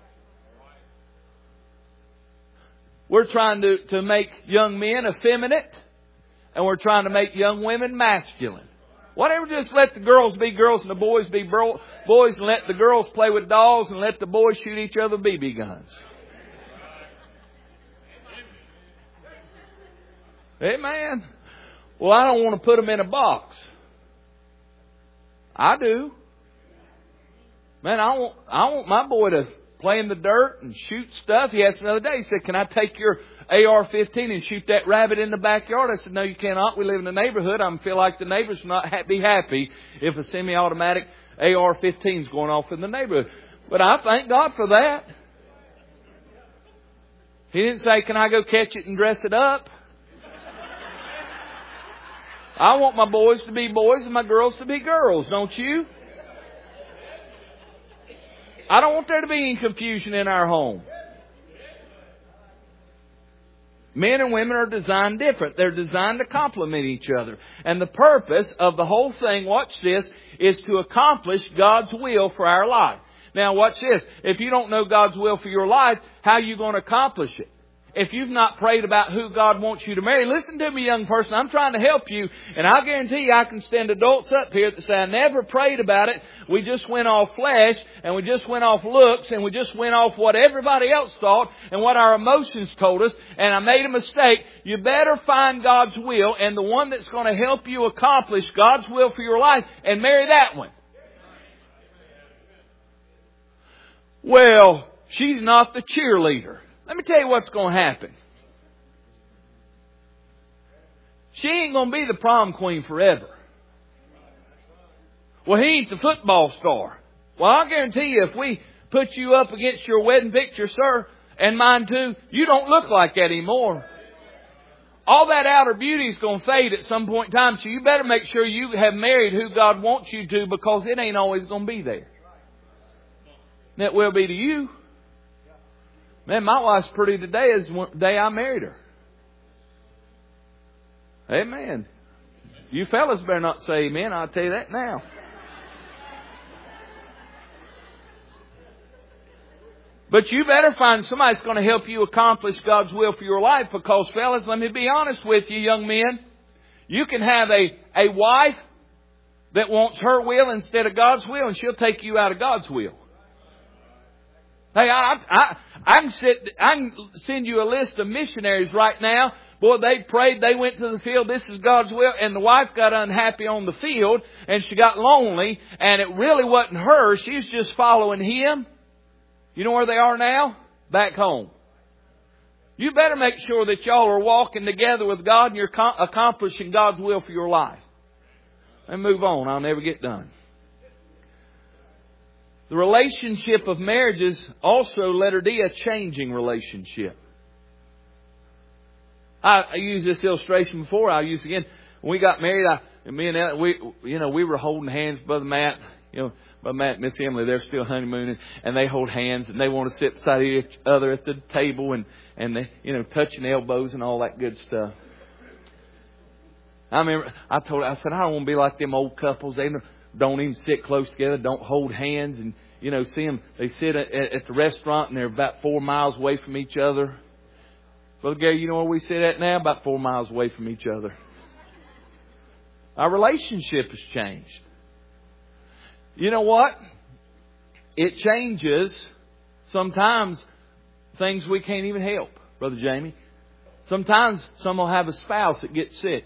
We're trying to make young men effeminate, and we're trying to make young women masculine. Whatever, just let the girls be girls and the boys be boys, and let the girls play with dolls and let the boys shoot each other with BB guns. Amen. Well, I don't want to put them in a box. I do. Man, I want my boy to play in the dirt and shoot stuff. He asked me the other day, he said, can I take your AR-15 and shoot that rabbit in the backyard? I said, no, you cannot. We live in a neighborhood. I feel like the neighbors will not be happy if a semi-automatic AR-15 is going off in the neighborhood. But I thank God for that. He didn't say, can I go catch it and dress it up? I want my boys to be boys and my girls to be girls, don't you? I don't want there to be any confusion in our home. Men and women are designed different. They're designed to complement each other. And the purpose of the whole thing, watch this, is to accomplish God's will for our life. Now watch this. If you don't know God's will for your life, how are you going to accomplish it? If you've not prayed about who God wants you to marry, listen to me, young person. I'm trying to help you. And I'll guarantee you I can stand adults up here that say, I never prayed about it. We just went off flesh, and we just went off looks, and we just went off what everybody else thought and what our emotions told us, and I made a mistake. You better find God's will and the one that's going to help you accomplish God's will for your life and marry that one. Well, she's not the cheerleader. Let me tell you what's going to happen. She ain't going to be the prom queen forever. Well, he ain't the football star. Well, I'll guarantee you if we put you up against your wedding picture, sir, and mine too, you don't look like that anymore. All that outer beauty is going to fade at some point in time, so you better make sure you have married who God wants you to, because it ain't always going to be there. And it will be to you. Man, my wife's pretty today as the day I married her. Amen. You fellas better not say amen. I'll tell you that now. But you better find somebody that's going to help you accomplish God's will for your life, because, fellas, let me be honest with you, young men. You can have a wife that wants her will instead of God's will, and she'll take you out of God's will. Hey, I can send you a list of missionaries right now. Boy, they prayed, they went to the field, this is God's will, and the wife got unhappy on the field, and she got lonely, and it really wasn't her. She was just following him. You know where they are now? Back home. You better make sure that y'all are walking together with God and you're accomplishing God's will for your life. And move on. I'll never get done. The relationship of marriage is also, letter D, a changing relationship. I used this illustration before. I'll use it again. When we got married, me and Ellen, we were holding hands, Brother Matt. Brother Matt and Miss Emily, they're still honeymooning, and they hold hands, and they want to sit beside each other at the table, and they, touching elbows and all that good stuff. I remember I said, I don't want to be like them old couples. They don't even sit close together, don't hold hands, and see them. They sit at the restaurant, and they're about 4 miles away from each other. Brother Gary, you know where we sit at now? About 4 miles away from each other. Our relationship has changed. You know what? It changes sometimes things we can't even help, Brother Jamie. Sometimes someone will have a spouse that gets sick.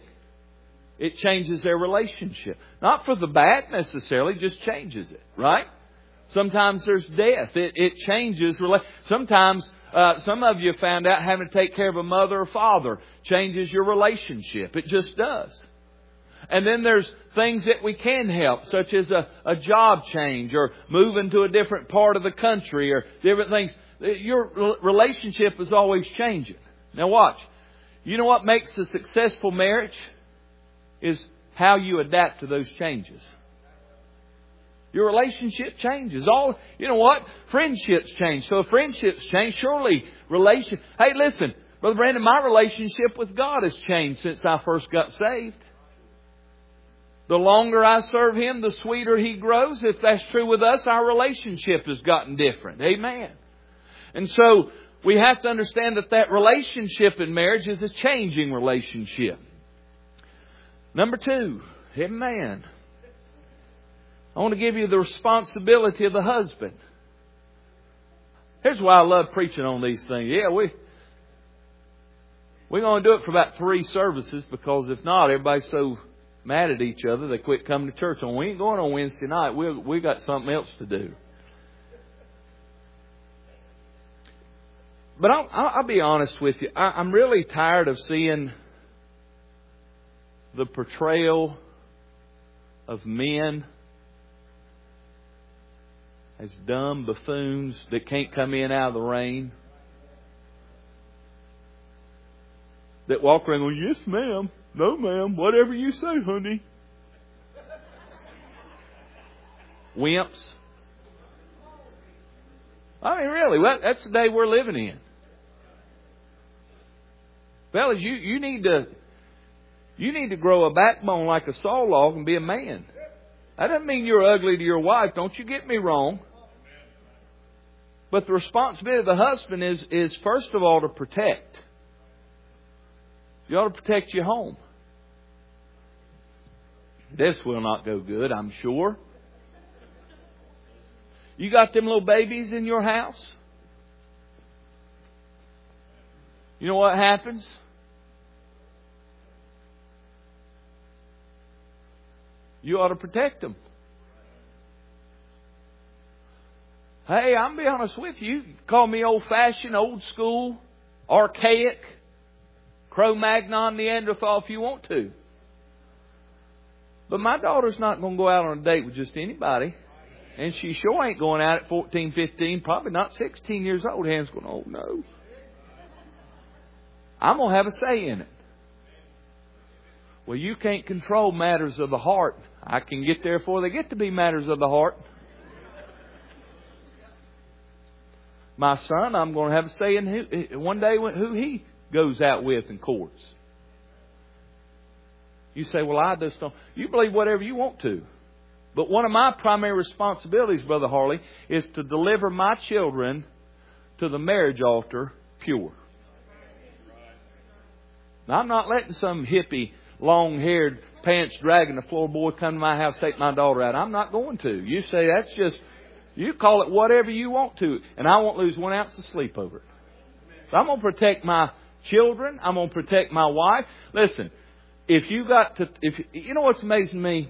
It changes their relationship. Not for the bad necessarily, just changes it, right? Sometimes there's death. It changes. Sometimes some of you found out having to take care of a mother or father changes your relationship. It just does. And then there's things that we can help, such as a job change or moving to a different part of the country or different things. Your relationship is always changing. Now watch. You know what makes a successful marriage? Is how you adapt to those changes. Your relationship changes. You know what? Friendships change. So if friendships change, surely Hey, listen, Brother Brandon, my relationship with God has changed since I first got saved. The longer I serve Him, the sweeter He grows. If that's true with us, our relationship has gotten different. Amen. And so we have to understand that relationship in marriage is a changing relationship. Number 2, amen. I want to give you the responsibility of the husband. Here's why I love preaching on these things. Yeah, we're going to do it for about 3 services, because if not, everybody's so mad at each other they quit coming to church. We ain't going on Wednesday night. We got something else to do. But I'll be honest with you. I'm really tired of seeing the portrayal of men as dumb buffoons that can't come in out of the rain. That walk around going, yes ma'am, no ma'am, whatever you say honey. Wimps. I mean really, that's the day we're living in. Fellas, you need to grow a backbone like a saw log and be a man. That doesn't mean you're ugly to your wife. Don't you get me wrong. But the responsibility of the husband is first of all to protect. You ought to protect your home. This will not go good, I'm sure. You got them little babies in your house? You know what happens? You ought to protect them. Hey, I'm be honest with you. You call me old-fashioned, old school, archaic, Cro-Magnon, Neanderthal if you want to. But my daughter's not going to go out on a date with just anybody. And she sure ain't going out at 14, 15, probably not 16 years old. Hands going, oh no. I'm going to have a say in it. Well, you can't control matters of the heart. I can get there before they get to be matters of the heart. My son, I'm going to have a say in one day who he goes out with in courts. You say, well, I just don't. You believe whatever you want to. But one of my primary responsibilities, Brother Harley, is to deliver my children to the marriage altar pure. Now, I'm not letting some hippie, long-haired, pants dragging the floorboard come to my house, take my daughter out. I'm not going to. You say that's just, you call it whatever you want to, and I won't lose 1 ounce of sleep over it. So I'm going to protect my children. I'm going to protect my wife. Listen, you know what's amazing me?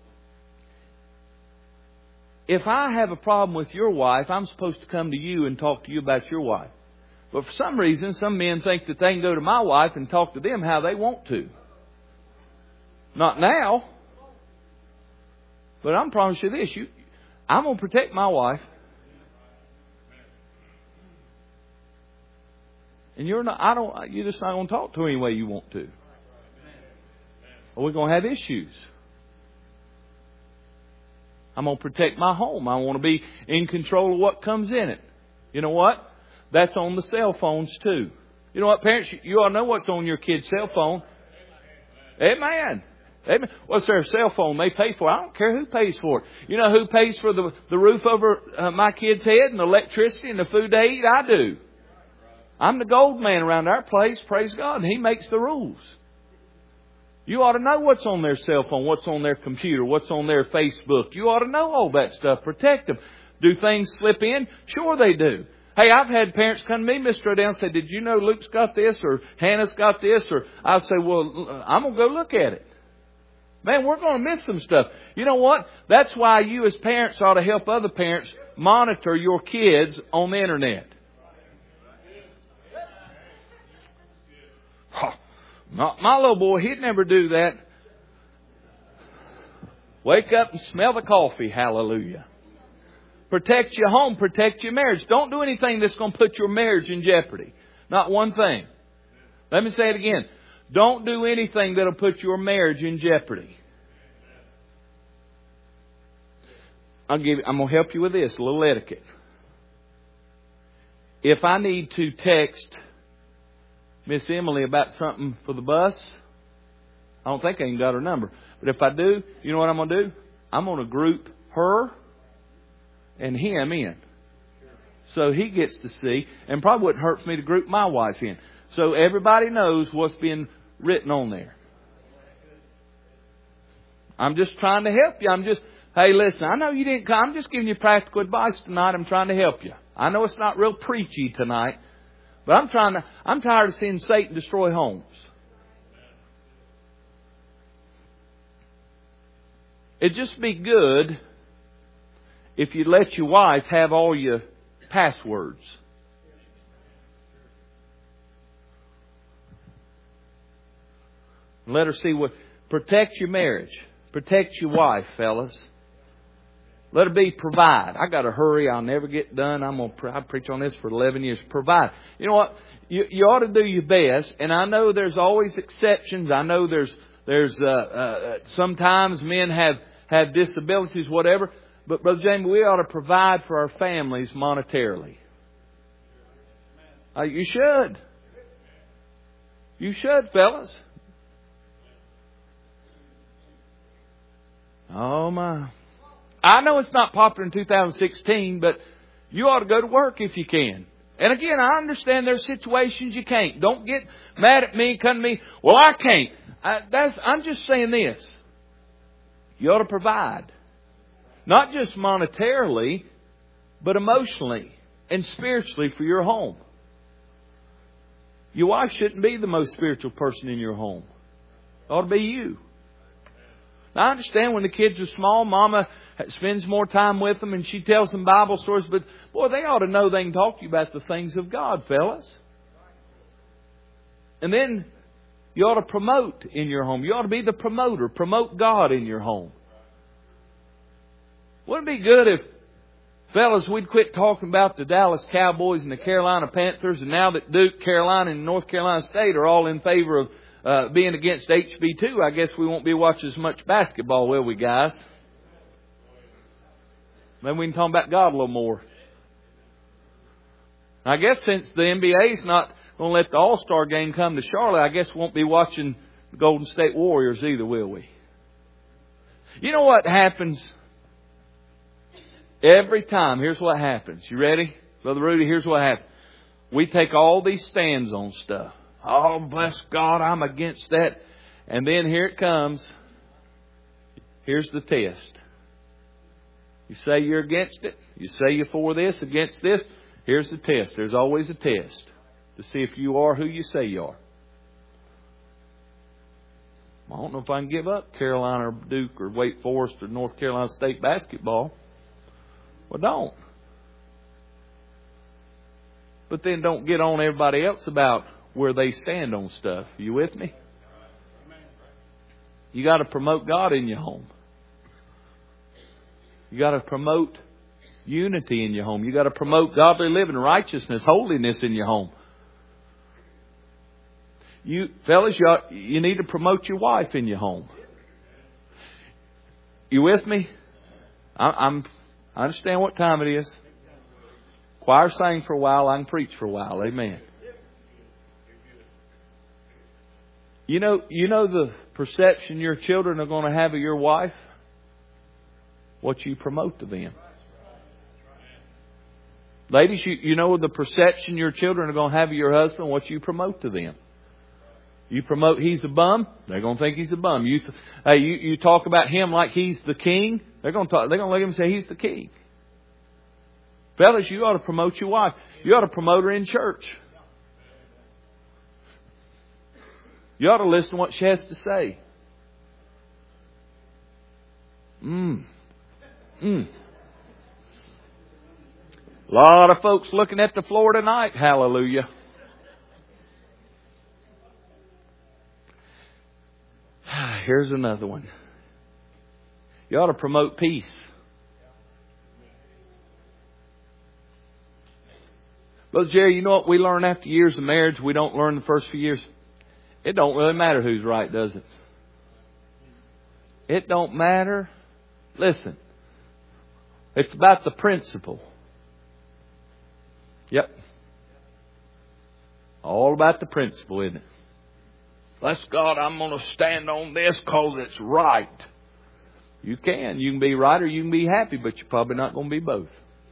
If I have a problem with your wife, I'm supposed to come to you and talk to you about your wife. But for some reason, some men think that they can go to my wife and talk to them how they want to. Not now. But I'm promising you this. I'm going to protect my wife. And you're just not going to talk to her any way you want to. Or we're going to have issues. I'm going to protect my home. I want to be in control of what comes in it. You know what? That's on the cell phones too. You know what, parents? You all know what's on your kid's cell phone. Amen. Amen. What's their cell phone? They pay for it. I don't care who pays for it. You know who pays for the roof over my kid's head and the electricity and the food they eat? I do. I'm the gold man around our place. Praise God. And He makes the rules. You ought to know what's on their cell phone, what's on their computer, what's on their Facebook. You ought to know all that stuff. Protect them. Do things slip in? Sure they do. Hey, I've had parents come to me, Mr. O'Dell, and say, did you know Luke's got this or Hannah's got this? Or I say, well, I'm going to go look at it. Man, we're going to miss some stuff. You know what? That's why you as parents ought to help other parents monitor your kids on the internet. My little boy, he'd never do that. Wake up and smell the coffee. Hallelujah. Protect your home. Protect your marriage. Don't do anything that's going to put your marriage in jeopardy. Not one thing. Let me say it again. Don't do anything that'll put your marriage in jeopardy. I'm going to help you with this, a little etiquette. If I need to text Miss Emily about something for the bus, I don't think I even got her number. But if I do, you know what I'm going to do? I'm going to group her and him in. So he gets to see, and probably wouldn't hurt for me to group my wife in. So everybody knows what's being written on there. I'm just trying to help you. Hey, listen, I know you didn't come. I'm just giving you practical advice tonight. I'm trying to help you. I know it's not real preachy tonight, but I'm tired of seeing Satan destroy homes. It'd just be good if you let your wife have all your passwords. Let her see what... Protect your marriage. Protect your wife, fellas. Let her provide. I got to hurry. I'll never get done. I preach on this for 11 years. Provide. You know what? You ought to do your best. And I know there's always exceptions. I know there's sometimes men have disabilities, whatever. But Brother Jamie, we ought to provide for our families monetarily. You should. You should, fellas. Oh my. I know it's not popular in 2016, but you ought to go to work if you can. And again, I understand there's situations you can't. Don't get mad at me, come to me. Well, I can't. I'm just saying this. You ought to provide. Not just monetarily, but emotionally and spiritually for your home. Your wife shouldn't be the most spiritual person in your home. It ought to be you. Now, I understand when the kids are small, Mama spends more time with them and she tells them Bible stories. But, boy, they ought to know they can talk to you about the things of God, fellas. And then you ought to promote in your home. You ought to be the promoter. Promote God in your home. Wouldn't it be good if, fellas, we'd quit talking about the Dallas Cowboys and the Carolina Panthers, and now that Duke, Carolina, and North Carolina State are all in favor of being against HB2, I guess we won't be watching as much basketball, will we, guys? Maybe we can talk about God a little more. I guess since the NBA's not going to let the All-Star game come to Charlotte, I guess we won't be watching the Golden State Warriors either, will we? You know what happens every time? Here's what happens. You ready? Brother Rudy, here's what happens. We take all these stands on stuff. Oh, bless God, I'm against that. And then here it comes. Here's the test. You say you're against it. You say you're for this, against this. Here's the test. There's always a test to see if you are who you say you are. I don't know if I can give up Carolina or Duke or Wake Forest or North Carolina State basketball. Well, don't. But then don't get on everybody else about where they stand on stuff. You with me? You got to promote God in your home. You got to promote unity in your home. You got to promote godly living, righteousness, holiness in your home. You fellas, you need to promote your wife in your home. You with me? I understand what time it is. Choir sang for a while. I can preach for a while. Amen. You know the perception your children are going to have of your wife? What you promote to them. Ladies, you know the perception your children are going to have of your husband? What you promote to them. You promote he's a bum, they're going to think he's a bum. You talk about him like he's the king, they're going to look at him and say he's the king. Fellas, you ought to promote your wife. You ought to promote her in church. You ought to listen to what she has to say. A lot of folks looking at the floor tonight. Hallelujah. Here's another one. You ought to promote peace. Brother Jerry, you know what we learn after years of marriage we don't learn the first few years? It don't really matter who's right, does it? It don't matter. Listen. It's about the principle. Yep. All about the principle, isn't it? Bless God, I'm going to stand on this because it's right. You can. You can be right or you can be happy, but you're probably not going to be both.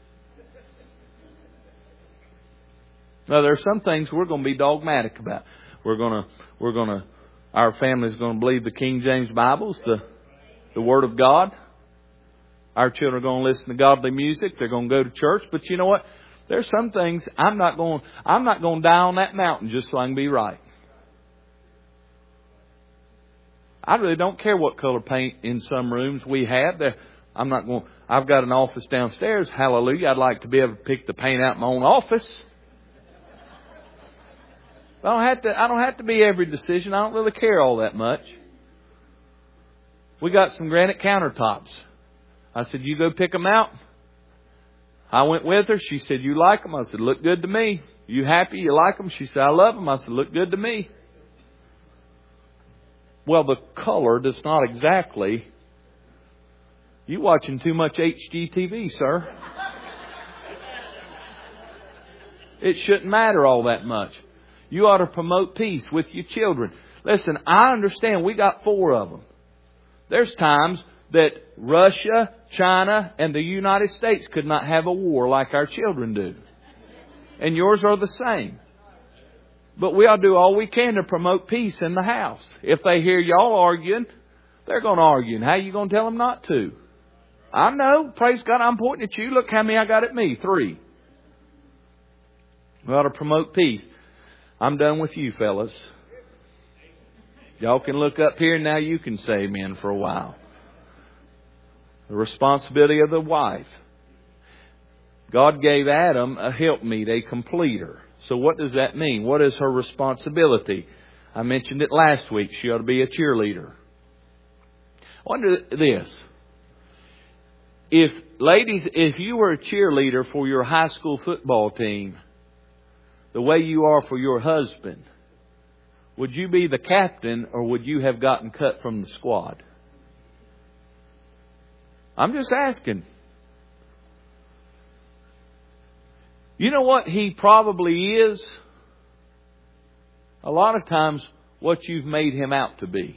Now, there are some things we're going to be dogmatic about. Our family's going to believe the King James Bible's the Word of God. Our children are going to listen to godly music. They're going to go to church. But you know what? There's some things I'm not going to die on that mountain just so I can be right. I really don't care what color paint in some rooms we have. I've got an office downstairs. Hallelujah. I'd like to be able to pick the paint out in my own office. I don't have to be every decision. I don't really care all that much. We got some granite countertops. I said, you go pick them out. I went with her. She said, you like them? I said, look good to me. You happy? You like them? She said, I love them. I said, look good to me. Well, the color does not exactly. You watching too much HGTV, sir. It shouldn't matter all that much. You ought to promote peace with your children. Listen, I understand we got 4 of them. There's times that Russia, China, and the United States could not have a war like our children do. And yours are the same. But we ought to do all we can to promote peace in the house. If they hear y'all arguing, they're going to argue. And how are you going to tell them not to? I know. Praise God, I'm pointing at you. Look how many I got at me. 3. We ought to promote peace. I'm done with you, fellas. Y'all can look up here and now you can say amen for a while. The responsibility of the wife. God gave Adam a helpmeet, a completer. So what does that mean? What is her responsibility? I mentioned it last week. She ought to be a cheerleader. I wonder this. If you were a cheerleader for your high school football team, the way you are for your husband, would you be the captain or would you have gotten cut from the squad? I'm just asking. You know what he probably is? A lot of times what you've made him out to be.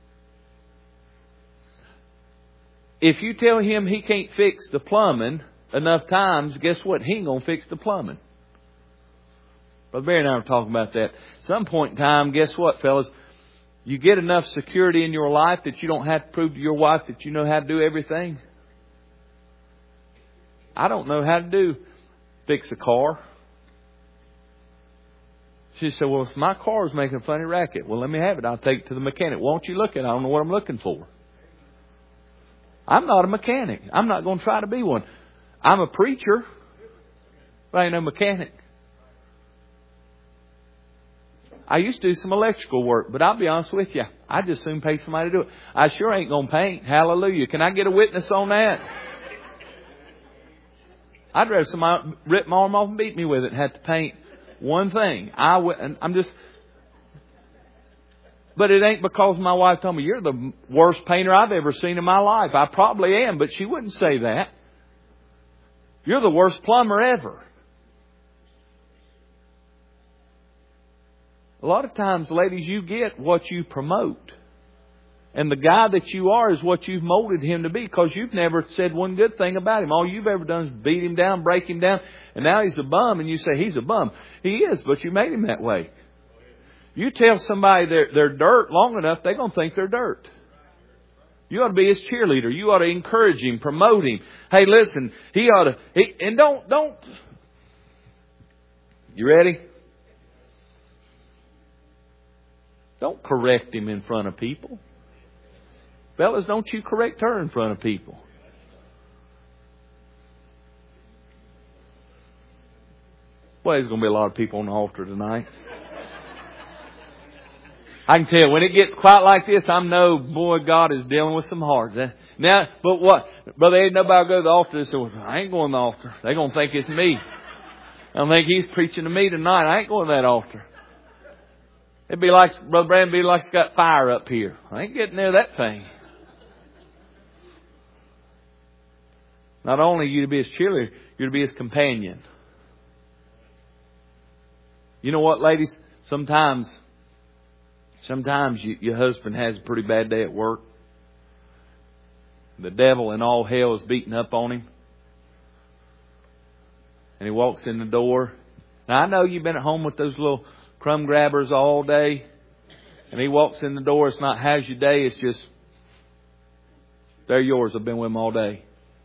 If you tell him he can't fix the plumbing enough times, guess what? He ain't going to fix the plumbing. Brother Barry and I were talking about that. At some point in time, guess what, fellas? You get enough security in your life that you don't have to prove to your wife that you know how to do everything. I don't know how to fix a car. She said, well, if my car is making a funny racket, well, let me have it. I'll take it to the mechanic. Why don't you look at it? I don't know what I'm looking for. I'm not a mechanic. I'm not going to try to be one. I'm a preacher, but I ain't no mechanic. I used to do some electrical work, but I'll be honest with you, I'd just soon pay somebody to do it. I sure ain't going to paint. Hallelujah. Can I get a witness on that? I'd rather somebody rip my arm off and beat me with it and have to paint one thing. But it ain't because my wife told me, you're the worst painter I've ever seen in my life. I probably am, but she wouldn't say that. You're the worst plumber ever. A lot of times, ladies, you get what you promote. And the guy that you are is what you've molded him to be, because you've never said one good thing about him. All you've ever done is beat him down, break him down, and now he's a bum, and you say he's a bum. He is, but you made him that way. You tell somebody they're dirt long enough, they're going to think they're dirt. You ought to be his cheerleader. You ought to encourage him, promote him. Hey, listen, he ought to... And don't... You ready? Don't correct him in front of people. Fellas, don't you correct her in front of people. Well, there's going to be a lot of people on the altar tonight. I can tell when it gets quiet like this, I know, boy, God is dealing with some hearts. Now, but what? Brother, ain't nobody go to the altar and say, well, I ain't going to the altar. They're going to think it's me. I think he's preaching to me tonight. I ain't going to that altar. It'd be like, Brother Brandon, be like he's got fire up here. I ain't getting near that thing. Not only are you to be his cheerleader, you're to be his companion. You know what, ladies? Sometimes your husband has a pretty bad day at work. The devil in all hell is beating up on him. And he walks in the door. Now, I know you've been at home with those little crumb grabbers all day. And he walks in the door. It's not, how's your day? It's just, they're yours. I've been with them all day.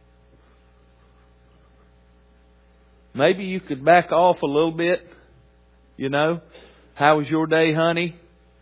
Maybe you could back off a little bit. You know, how was your day, honey?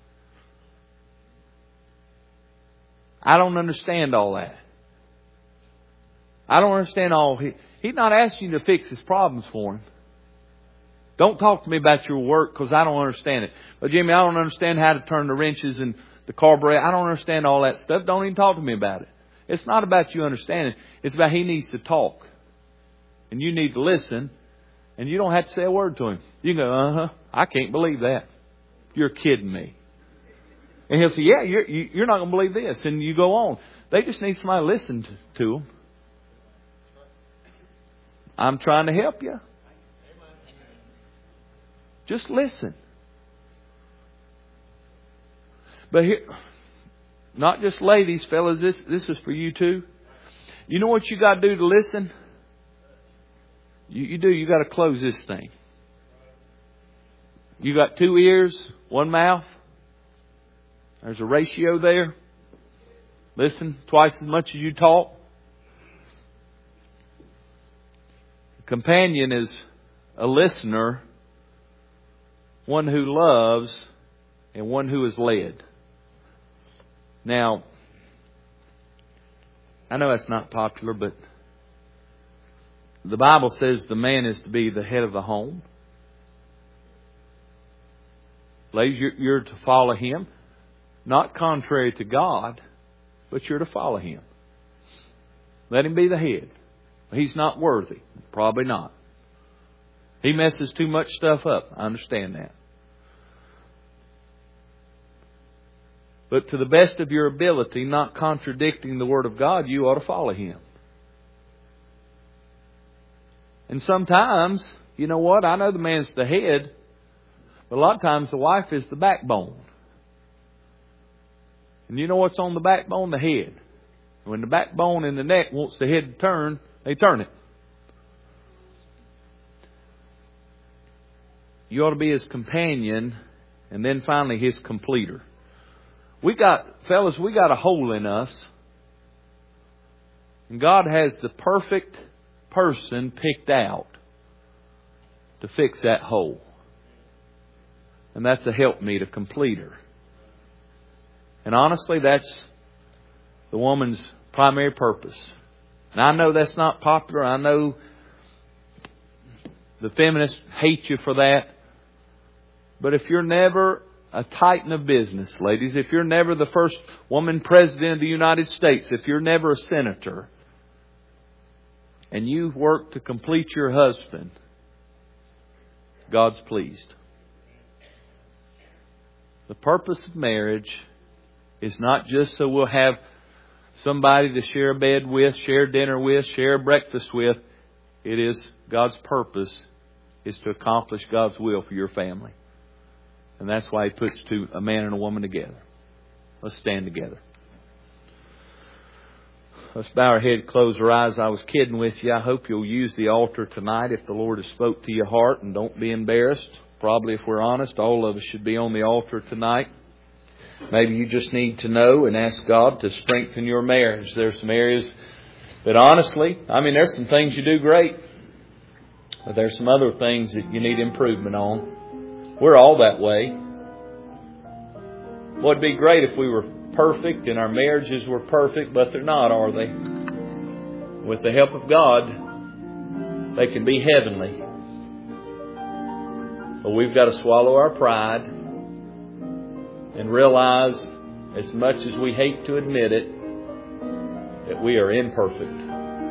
I don't understand all that. I don't understand all. He's not asking you to fix his problems for him. Don't talk to me about your work because I don't understand it. But Jimmy, I don't understand how to turn the wrenches and the carburetor. I don't understand all that stuff. Don't even talk to me about it. It's not about you understanding. It's about he needs to talk. And you need to listen. And you don't have to say a word to him. You can go, I can't believe that. You're kidding me. And he'll say, yeah, you're not going to believe this. And you go on. They just need somebody to listen to them. I'm trying to help you. Just listen. But here, not just ladies, fellas, this is for you too. You know what you got to do to listen? You got to close this thing. You got 2 ears, 1 mouth. There's a ratio there. Listen twice as much as you talk. A companion is a listener, one who loves, and one who is led. Now, I know that's not popular, but the Bible says the man is to be the head of the home. Ladies, you're to follow him. Not contrary to God, but you're to follow him. Let him be the head. He's not worthy. Probably not. He messes too much stuff up. I understand that. But to the best of your ability, not contradicting the Word of God, you ought to follow him. And sometimes, you know what? I know the man's the head, but a lot of times the wife is the backbone. And you know what's on the backbone? The head. When the backbone and the neck wants the head to turn, they turn it. You ought to be his companion and then finally his completer. Fellas, we got a hole in us. And God has the perfect person picked out to fix that hole. And that's a helpmeet, a completer. And honestly, that's the woman's primary purpose. And I know that's not popular. I know the feminists hate you for that. But if you're never a titan of business, ladies, if you're never the first woman president of the United States, if you're never a senator, and you work to complete your husband, God's pleased. The purpose of marriage is not just so we'll have somebody to share a bed with, share dinner with, share breakfast with. It is God's purpose is to accomplish God's will for your family. And that's why He puts a man and a woman together. Let's stand together. Let's bow our head, close our eyes. I was kidding with you. I hope you'll use the altar tonight if the Lord has spoke to your heart, and don't be embarrassed. Probably, if we're honest, all of us should be on the altar tonight. Maybe you just need to know and ask God to strengthen your marriage. There's some areas that honestly, there's some things you do great, but there's some other things that you need improvement on. We're all that way. Well, it'd be great if we were perfect and our marriages were perfect, but they're not, are they? With the help of God, they can be heavenly. But we've got to swallow our pride and realize, as much as we hate to admit it, that we are imperfect.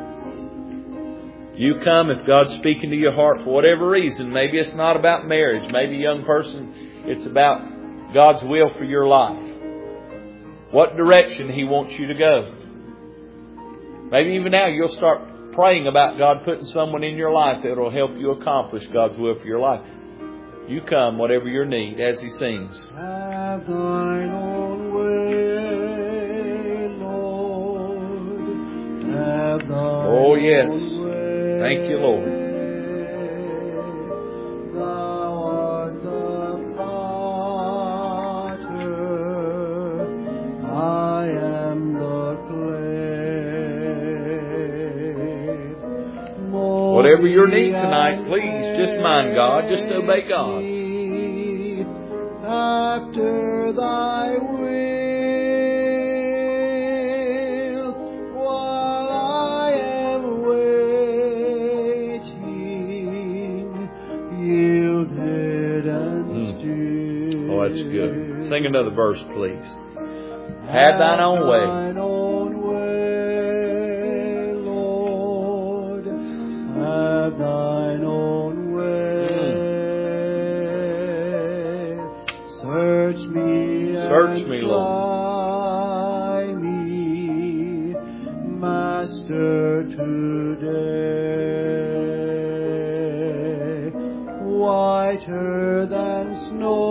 You come if God's speaking to your heart for whatever reason. Maybe it's not about marriage. Maybe, young person, it's about God's will for your life. What direction He wants you to go. Maybe even now you'll start praying about God putting someone in your life that will help you accomplish God's will for your life. You come, whatever your need, as He sings. Have thine own way, Lord. Have thine Oh, yes. own way. Thank you, Lord. Thou art the potter, I am the clay. Whatever your need tonight, please, just mind God. Just obey God. After thy will, while I am waiting, yielded and still. Oh, that's good. Sing another verse, please. Have thine own way. Thine own way, Lord. Have thine own way. Search me, Lord. try me, Master, today. Whiter than snow,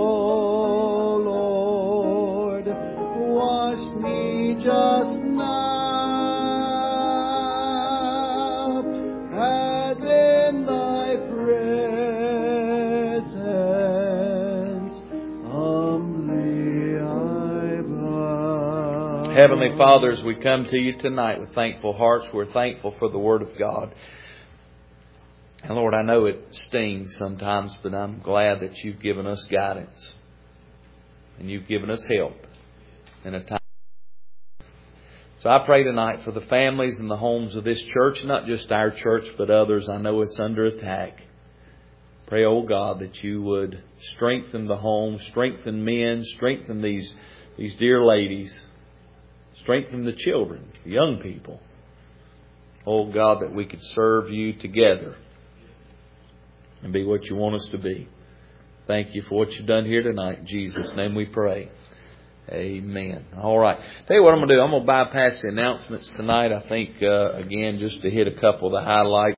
Lord, wash me just now, as in thy presence humbly I bow. Heavenly Father, as we come to you tonight with thankful hearts, we're thankful for the Word of God. And Lord, I know it stings sometimes, but I'm glad that you've given us guidance. And you've given us help in a time. So I pray tonight for the families and the homes of this church, not just our church, but others. I know it's under attack. Pray, oh God, that you would strengthen the home, strengthen men, strengthen these dear ladies, strengthen the children, the young people. Oh God, that we could serve you together and be what you want us to be. Thank you for what you've done here tonight. In Jesus' name we pray. Amen. All right. Tell you what I'm going to do. I'm going to bypass the announcements tonight. I think, again, just to hit a couple of the highlights.